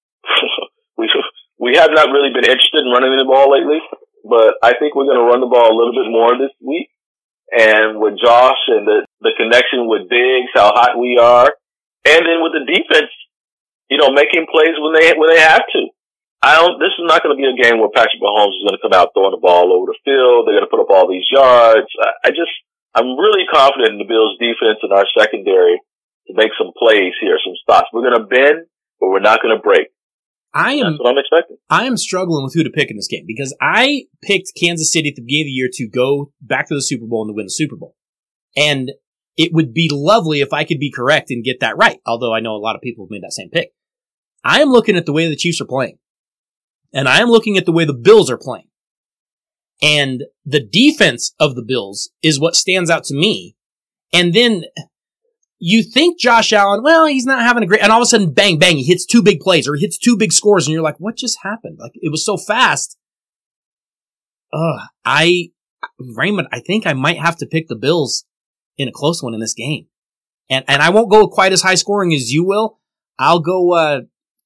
We have not really been interested in running the ball lately, but I think we're going to run the ball a little bit more this week. And with Josh and the connection with Diggs, how hot we are, and then with the defense, making plays when they have to. This is not going to be a game where Patrick Mahomes is going to come out throwing the ball over the field. They're going to put up all these yards. I'm really confident in the Bills' defense and our secondary to make some plays here, some stops. We're going to bend, but we're not going to break. That's what I'm expecting. I am struggling with who to pick in this game because I picked Kansas City at the beginning of the year to go back to the Super Bowl and to win the Super Bowl. And it would be lovely if I could be correct and get that right, although I know a lot of people have made that same pick. I am looking at the way the Chiefs are playing, and I am looking at the way the Bills are playing. And the defense of the Bills is what stands out to me. And then you think Josh Allen, well, he's not having a great, and all of a sudden, bang, bang, he hits 2 big plays or he hits 2 big scores, and you're like, what just happened? Like, it was so fast. Raymond, I think I might have to pick the Bills in a close one in this game. And I won't go quite as high scoring as you will. I'll go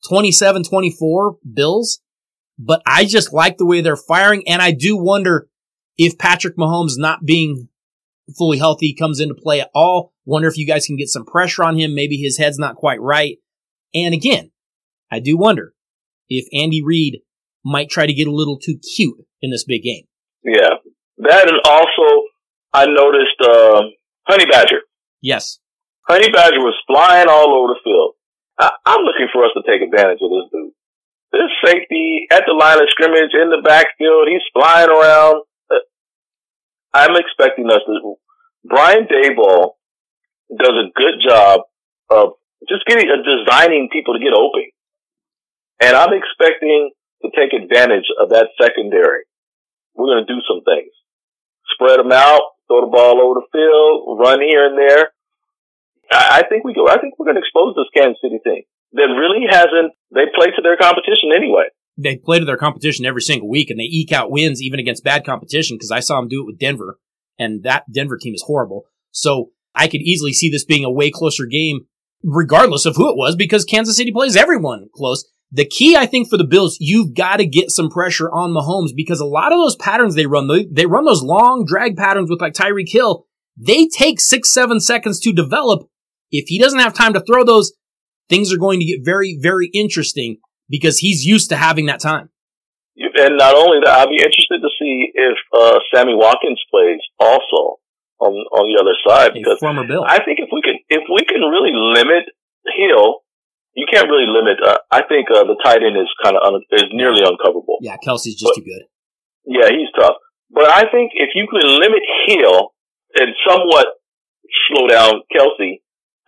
27-24 Bills, but I just like the way they're firing, and I do wonder if Patrick Mahomes not being fully healthy comes into play at all. Wonder if you guys can get some pressure on him. Maybe his head's not quite right. And again, I do wonder if Andy Reid might try to get a little too cute in this big game. Yeah. That, and also I noticed Honey Badger. Yes. Honey Badger was flying all over the field. I'm looking for us to take advantage of this dude. This safety at the line of scrimmage in the backfield, he's flying around. I'm expecting us to. Brian Daboll does a good job of just designing people to get open. And I'm expecting to take advantage of that secondary. We're going to do some things. Spread them out, throw the ball over the field, run here and there. I think we're going to expose this Kansas City team that really hasn't. They play to their competition anyway. They play to their competition every single week, and they eke out wins even against bad competition, because I saw them do it with Denver, and that Denver team is horrible. So I could easily see this being a way closer game, regardless of who it was, because Kansas City plays everyone close. The key, I think, for the Bills, you've got to get some pressure on Mahomes, because a lot of those patterns they run those long drag patterns with like Tyreek Hill. They take 6-7 seconds to develop. If he doesn't have time to throw those, things are going to get very, very interesting, because he's used to having that time. And not only that, I'll be interested to see if Sammy Watkins plays also on the other side, because former Bill. I think if we can really limit Hill, you can't really limit. I think the tight end is is nearly uncoverable. Yeah, Kelsey's just too good. Yeah, he's tough. But I think if you can limit Hill and somewhat slow down Kelsey,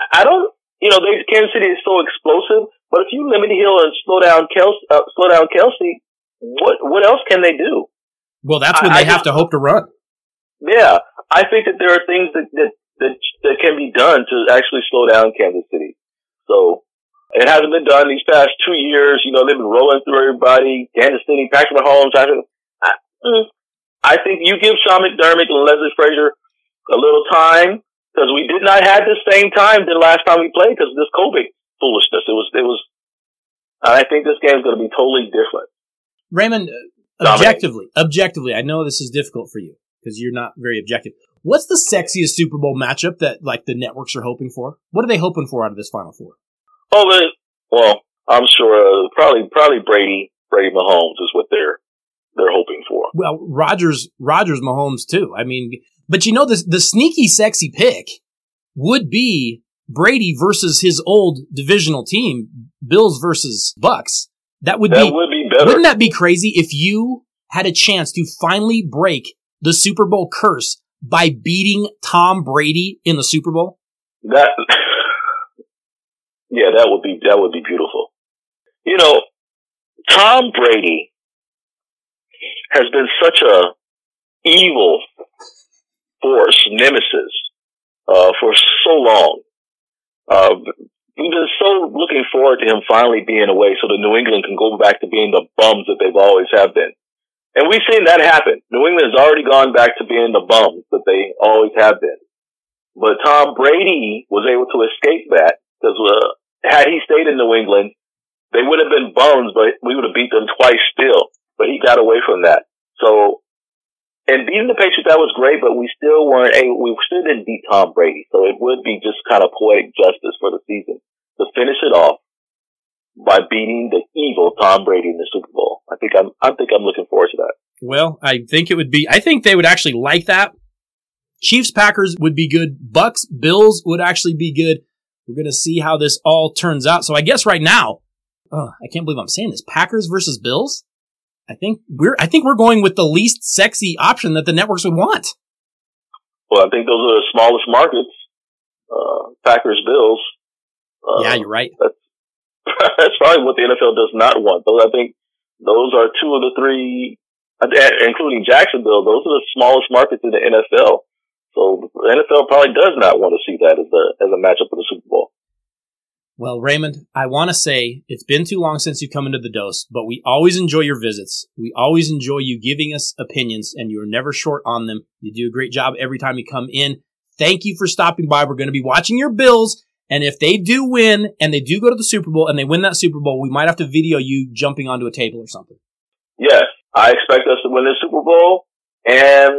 Kansas City is so explosive. But if you limit Hill and slow down Kelsey, what else can they do? Well, that's when they have to hope to run. Yeah, I think that there are things that can be done to actually slow down Kansas City. So it hasn't been done these past 2 years. They've been rolling through everybody. Kansas City, Patrick Mahomes. I think you give Sean McDermott and Leslie Frazier a little time because we did not have the same time the last time we played because of this COVID foolishness. It was. I think this game is going to be totally different. Raymond, objectively, I know this is difficult for you because you're not very objective. What's the sexiest Super Bowl matchup that like the networks are hoping for? What are they hoping for out of this Final Four? Well, I'm sure probably Brady Mahomes is what they're hoping for. Well, Rodgers Mahomes too. I mean, but you know the sneaky sexy pick would be Brady versus his old divisional team, Bills versus Bucks. That would be better. Wouldn't that be crazy if you had a chance to finally break the Super Bowl curse by beating Tom Brady in the Super Bowl? That would be beautiful. You know, Tom Brady has been such a evil force, nemesis, for so long. We've been so looking forward to him finally being away so that New England can go back to being the bums that they've always have been. And we've seen that happen. New England has already gone back to being the bums that they always have been. But Tom Brady was able to escape that because had he stayed in New England, they would have been bums, but we would have beat them twice still. But he got away from that. So, and beating the Patriots, that was great, but we still didn't beat Tom Brady. So it would be just kind of poetic justice for the season to finish it off by beating the evil Tom Brady in the Super Bowl. I think I'm looking forward to that. Well, I think they would actually like that. Chiefs, Packers would be good. Bucks, Bills would actually be good. We're going to see how this all turns out. So I guess right now, I can't believe I'm saying this. Packers versus Bills? I think we're going with the least sexy option that the networks would want. Well, I think those are the smallest markets. Packers, Bills. Yeah, you're right. That's probably what the NFL does not want. I think those are two of the three, including Jacksonville. Those are the smallest markets in the NFL. So the NFL probably does not want to see that as a matchup in the Super Bowl. Well, Raymond, I want to say it's been too long since you come into the Dose, but we always enjoy your visits. We always enjoy you giving us opinions, and you are never short on them. You do a great job every time you come in. Thank you for stopping by. We're going to be watching your Bills, and if they do win, and they do go to the Super Bowl, and they win that Super Bowl, we might have to video you jumping onto a table or something. Yes, I expect us to win the Super Bowl, and,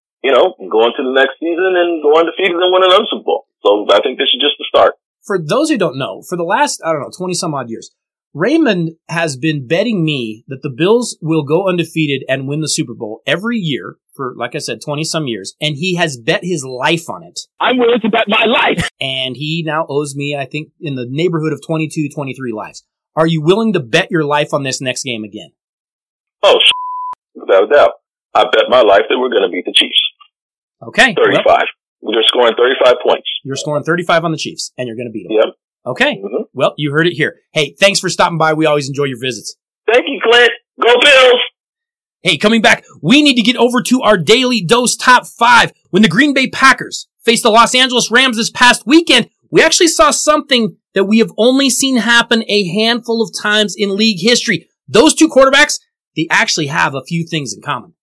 go into the next season and go undefeated and win another Super Bowl. So I think this is just the start. For those who don't know, for the last, 20 some odd years, Raymond has been betting me that the Bills will go undefeated and win the Super Bowl every year for, like I said, 20 some years. And he has bet his life on it. I'm willing to bet my life. And he now owes me, I think, in the neighborhood of 22, 23 lives. Are you willing to bet your life on this next game again? Oh, without a doubt. I bet my life that we're going to beat the Chiefs. Okay. 35. Well, we're scoring 35 points. You're scoring 35 on the Chiefs, and you're going to beat them. Yep. Okay. Mm-hmm. Well, you heard it here. Hey, thanks for stopping by. We always enjoy your visits. Thank you, Clint. Go Bills! Hey, coming back, we need to get over to our Daily Dose Top 5. When the Green Bay Packers faced the Los Angeles Rams this past weekend, we actually saw something that we have only seen happen a handful of times in league history. Those two quarterbacks, they actually have a few things in common.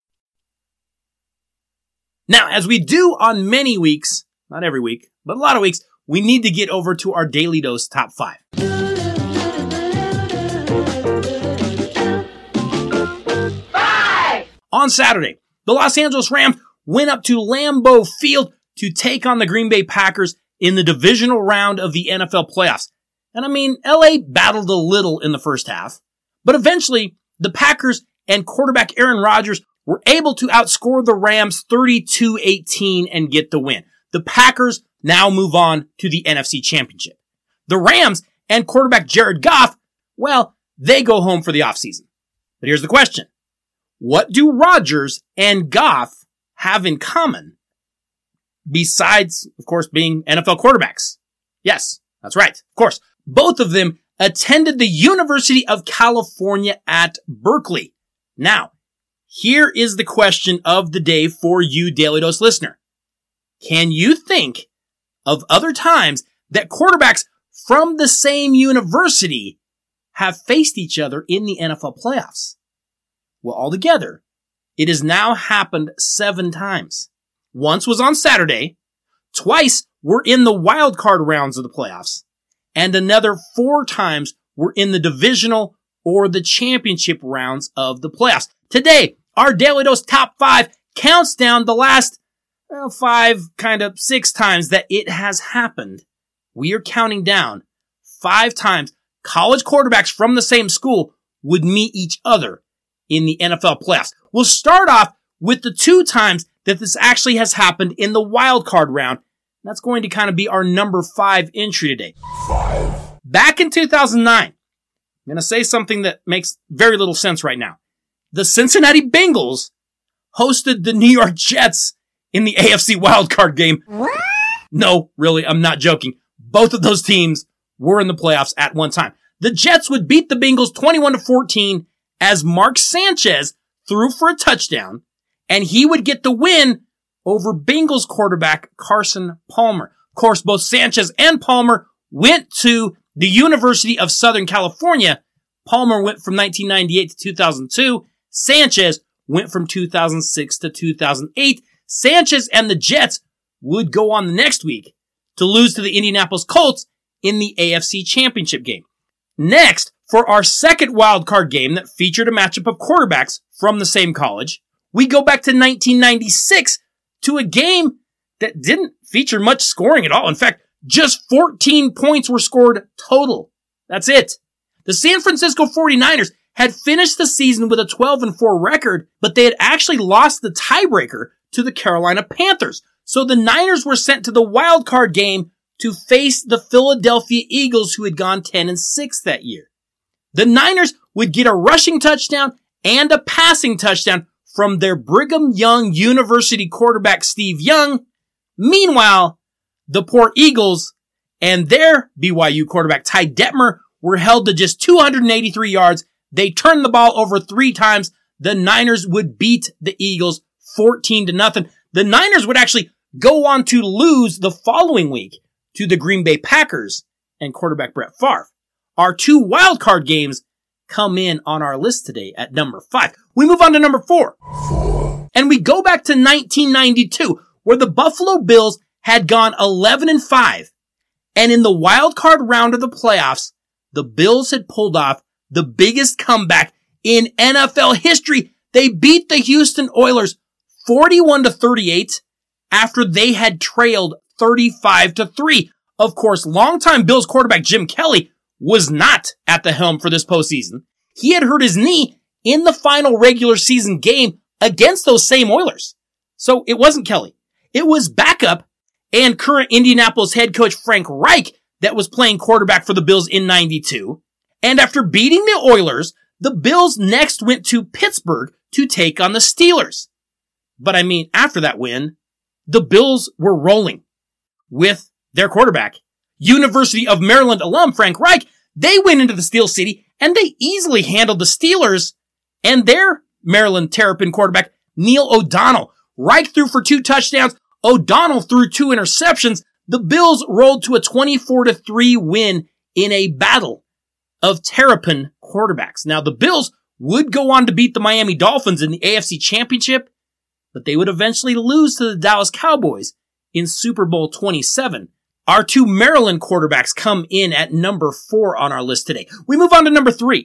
Now, as we do on many weeks, not every week, but a lot of weeks, we need to get over to our Daily Dose Top 5. On Saturday, the Los Angeles Rams went up to Lambeau Field to take on the Green Bay Packers in the divisional round of the NFL playoffs. And LA battled a little in the first half, but eventually the Packers and quarterback Aaron Rodgers were able to outscore the Rams 32-18 and get the win. The Packers now move on to the NFC Championship. The Rams and quarterback Jared Goff, well, they go home for the offseason. But here's the question. What do Rodgers and Goff have in common besides, of course, being NFL quarterbacks? Yes, that's right. Of course, both of them attended the University of California at Berkeley. Now, here is the question of the day for you, Daily Dose listener. Can you think of other times that quarterbacks from the same university have faced each other in the NFL playoffs? Well, altogether, it has now happened 7 times. Once was on Saturday, Twice were in the wild card rounds of the playoffs, and another 4 times were in the divisional or the championship rounds of the playoffs. Today, our Daily Dose Top 5 counts down the last 6 times that it has happened. We are counting down 5 times college quarterbacks from the same school would meet each other in the NFL playoffs. We'll start off with the 2 times that this actually has happened in the wild card round. That's going to kind of be our number 5 entry today. 5. Back in 2009, I'm going to say something that makes very little sense right now. The Cincinnati Bengals hosted the New York Jets in the AFC wildcard game. What? No, really, I'm not joking. Both of those teams were in the playoffs at one time. The Jets would beat the Bengals 21-14 as Mark Sanchez threw for a touchdown, and he would get the win over Bengals quarterback Carson Palmer. Of course, both Sanchez and Palmer went to the University of Southern California. Palmer went from 1998 to 2002. Sanchez went from 2006 to 2008. Sanchez and the Jets would go on the next week to lose to the Indianapolis Colts in the AFC Championship game. Next, for our second wildcard game that featured a matchup of quarterbacks from the same college, we go back to 1996 to a game that didn't feature much scoring at all. In fact, just 14 points were scored total. That's it. The San Francisco 49ers had finished the season with a 12-4 record, but they had actually lost the tiebreaker to the Carolina Panthers. So the Niners were sent to the wild card game to face the Philadelphia Eagles, who had gone 10-6 that year. The Niners would get a rushing touchdown and a passing touchdown from their Brigham Young University quarterback Steve Young. Meanwhile, the poor Eagles and their BYU quarterback Ty Detmer were held to just 283 yards. They turned the ball over 3 times. The Niners would beat the Eagles 14-0. The Niners would actually go on to lose the following week to the Green Bay Packers and quarterback Brett Favre. Our 2 wildcard games come in on our list today at number 5. We move on to number 4. And we go back to 1992, where the Buffalo Bills had gone 11-5. And in the wild card round of the playoffs, the Bills had pulled off the biggest comeback in NFL history. They beat the Houston Oilers 41-38 after they had trailed 35-3. Of course, longtime Bills quarterback Jim Kelly was not at the helm for this postseason. He had hurt his knee in the final regular season game against those same Oilers. So it wasn't Kelly. It was backup and current Indianapolis head coach Frank Reich that was playing quarterback for the Bills in 92. And after beating the Oilers, the Bills next went to Pittsburgh to take on the Steelers. But I mean, after that win, the Bills were rolling with their quarterback, University of Maryland alum Frank Reich. They went into the Steel City and they easily handled the Steelers and their Maryland Terrapin quarterback, Neil O'Donnell. Reich threw for 2 touchdowns. O'Donnell threw 2 interceptions. The Bills rolled to a 24-3 win in a battle of Terrapin quarterbacks. Now, the Bills would go on to beat the Miami Dolphins in the AFC Championship, but they would eventually lose to the Dallas Cowboys in Super Bowl 27. Our 2 Maryland quarterbacks come in at number 4 on our list today. We move on to number 3.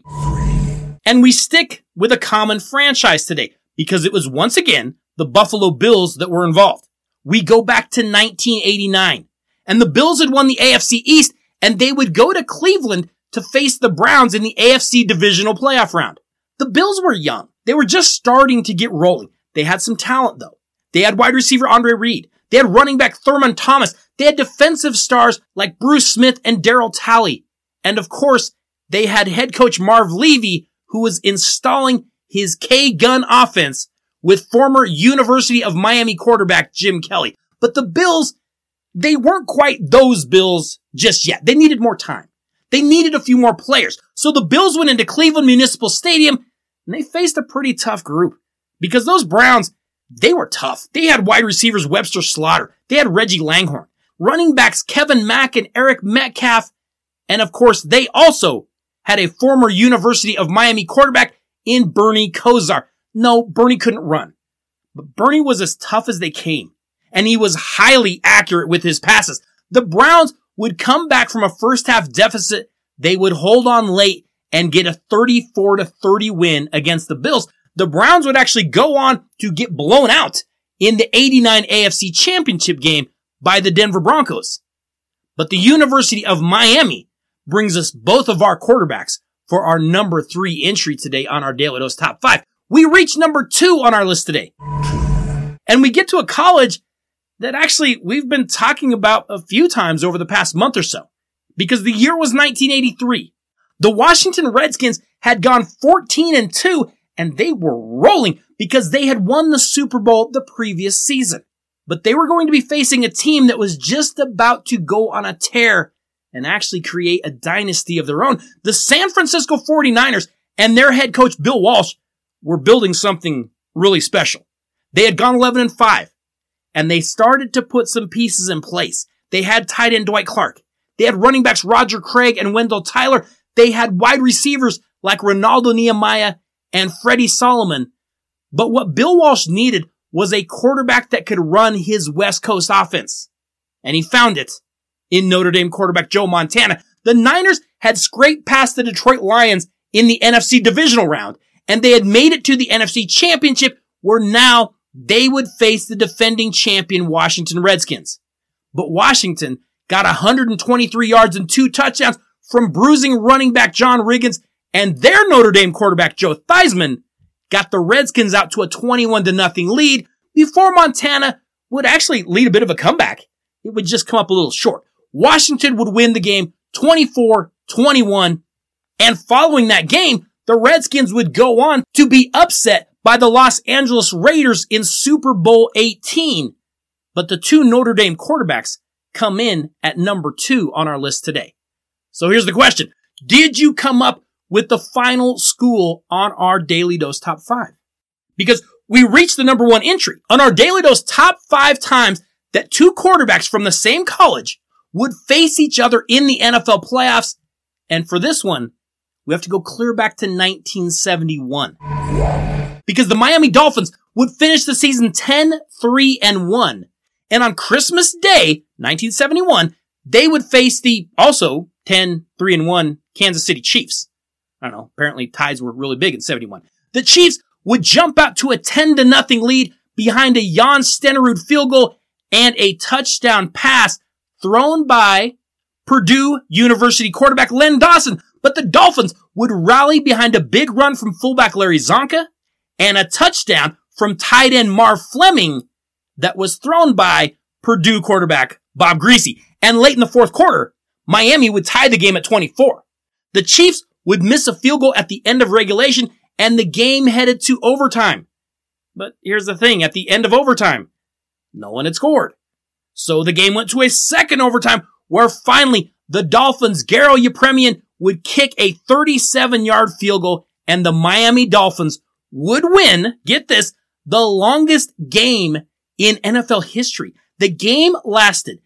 And we stick with a common franchise today because it was once again the Buffalo Bills that were involved. We go back to 1989, and the Bills had won the AFC East, and they would go to Cleveland to face the Browns in the AFC divisional playoff round. The Bills were young. They were just starting to get rolling. They had some talent, though. They had wide receiver Andre Reed. They had running back Thurman Thomas. They had defensive stars like Bruce Smith and Darryl Talley. And of course, they had head coach Marv Levy, who was installing his K-gun offense with former University of Miami quarterback Jim Kelly. But the Bills, they weren't quite those Bills just yet. They needed more time. They needed a few more players. So the Bills went into Cleveland Municipal Stadium, and they faced a pretty tough group. Because those Browns, they were tough. They had wide receivers Webster Slaughter. They had Reggie Langhorne. Running backs Kevin Mack and Eric Metcalf. And of course, they also had a former University of Miami quarterback in Bernie Kosar. No, Bernie couldn't run. But Bernie was as tough as they came. and he was highly accurate with his passes. The Browns would come back from a first half deficit. They would hold on late and get a 34-30 win against the Bills. The Browns would actually go on to get blown out in the 89 AFC Championship game by the Denver Broncos. But the University of Miami brings us both of our quarterbacks for our number 3 entry today on our Daily Dose Top 5. We reach number 2 on our list today. And we get to a college that actually we've been talking about a few times over the past month or so, because the year was 1983. The Washington Redskins had gone 14-2, and they were rolling because they had won the Super Bowl the previous season. But they were going to be facing a team that was just about to go on a tear and actually create a dynasty of their own. The San Francisco 49ers and their head coach Bill Walsh were building something really special. They had gone 11-5, and they started to put some pieces in place. They had tight end Dwight Clark. They had running backs Roger Craig and Wendell Tyler. They had wide receivers like Ronaldo Nehemiah and Freddie Solomon. But what Bill Walsh needed was a quarterback that could run his West Coast offense. And he found it in Notre Dame quarterback Joe Montana. The Niners had scraped past the Detroit Lions in the NFC divisional round, and they had made it to the NFC Championship, where now they would face the defending champion Washington Redskins. But Washington got 123 yards and 2 touchdowns from bruising running back John Riggins, and their Notre Dame quarterback Joe Theismann got the Redskins out to a 21-0 lead before Montana would actually lead a bit of a comeback. It would just come up a little short. Washington would win the game 24-21, and following that game, the Redskins would go on to be upset by the Los Angeles Raiders in Super Bowl 18. But the 2 Notre Dame quarterbacks come in at number 2 on our list today. So here's the question. Did you come up with the final school on our Daily Dose Top 5? Because we reached the number 1 entry on our Daily Dose Top 5 times that 2 quarterbacks from the same college would face each other in the NFL playoffs. And for this one, we have to go clear back to 1971. Because the Miami Dolphins would finish the season 10-3-1. And on Christmas Day, 1971, they would face the also 10-3-1 Kansas City Chiefs. I don't know, apparently ties were really big in 71. The Chiefs would jump out to a 10-0 lead behind a Jan Stenerud field goal and a touchdown pass thrown by Purdue University quarterback Len Dawson. But the Dolphins would rally behind a big run from fullback Larry Zonka and a touchdown from tight end Marv Fleming that was thrown by Purdue quarterback Bob Greasy. And late in the fourth quarter, Miami would tie the game at 24. The Chiefs would miss a field goal at the end of regulation, and the game headed to overtime. But here's the thing, at the end of overtime, no one had scored. So the game went to a second overtime, where finally the Dolphins' Garo Yepremian would kick a 37-yard field goal, and the Miami Dolphins would win, get this, the longest game in NFL history. The game lasted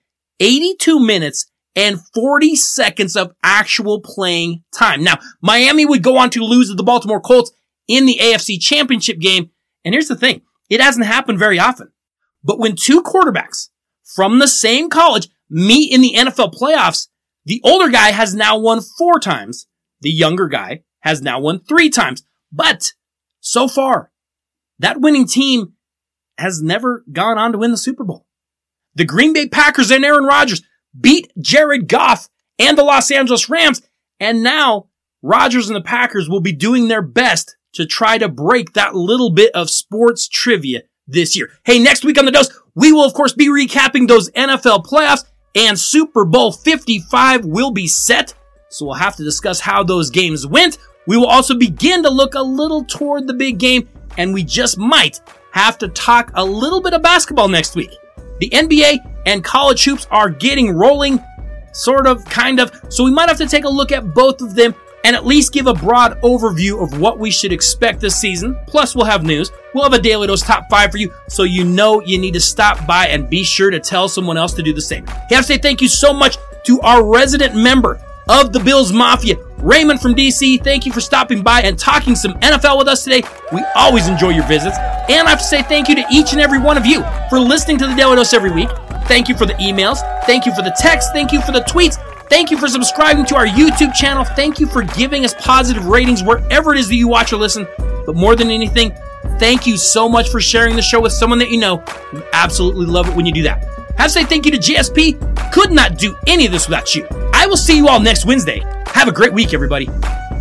82 minutes and 40 seconds of actual playing time. Now, Miami would go on to lose to the Baltimore Colts in the AFC Championship game. And here's the thing. It hasn't happened very often. But when 2 quarterbacks from the same college meet in the NFL playoffs, the older guy has now won 4 times. The younger guy has now won 3 times. But so far, that winning team has never gone on to win the Super Bowl. The Green Bay Packers and Aaron Rodgers beat Jared Goff and the Los Angeles Rams, and now Rodgers and the Packers will be doing their best to try to break that little bit of sports trivia this year. Hey, next week on The Dose, we will of course be recapping those NFL playoffs, and Super Bowl 55 will be set, so we'll have to discuss how those games went. We will also begin to look a little toward the big game, and we just might have to talk a little bit of basketball next week. The NBA and college hoops are getting rolling, sort of, kind of, so we might have to take a look at both of them and at least give a broad overview of what we should expect this season. Plus, we'll have news. We'll have a Daily Dose Top 5 for you, so you know you need to stop by and be sure to tell someone else to do the same. I have to say thank you so much to our resident member of the Bills Mafia, Raymond from DC, thank you for stopping by and talking some NFL with us today. We always enjoy your visits. And I have to say thank you to each and every one of you for listening to the Daily Dose every week. Thank you for the emails. Thank you for the texts. Thank you for the tweets. Thank you for subscribing to our YouTube channel. Thank you for giving us positive ratings wherever it is that you watch or listen. But more than anything, thank you so much for sharing the show with someone that you know. We absolutely love it when you do that. I have to say thank you to JSP. Could not do any of this without you. I will see you all next Wednesday. Have a great week, everybody.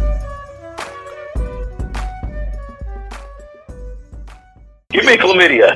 Give me chlamydia.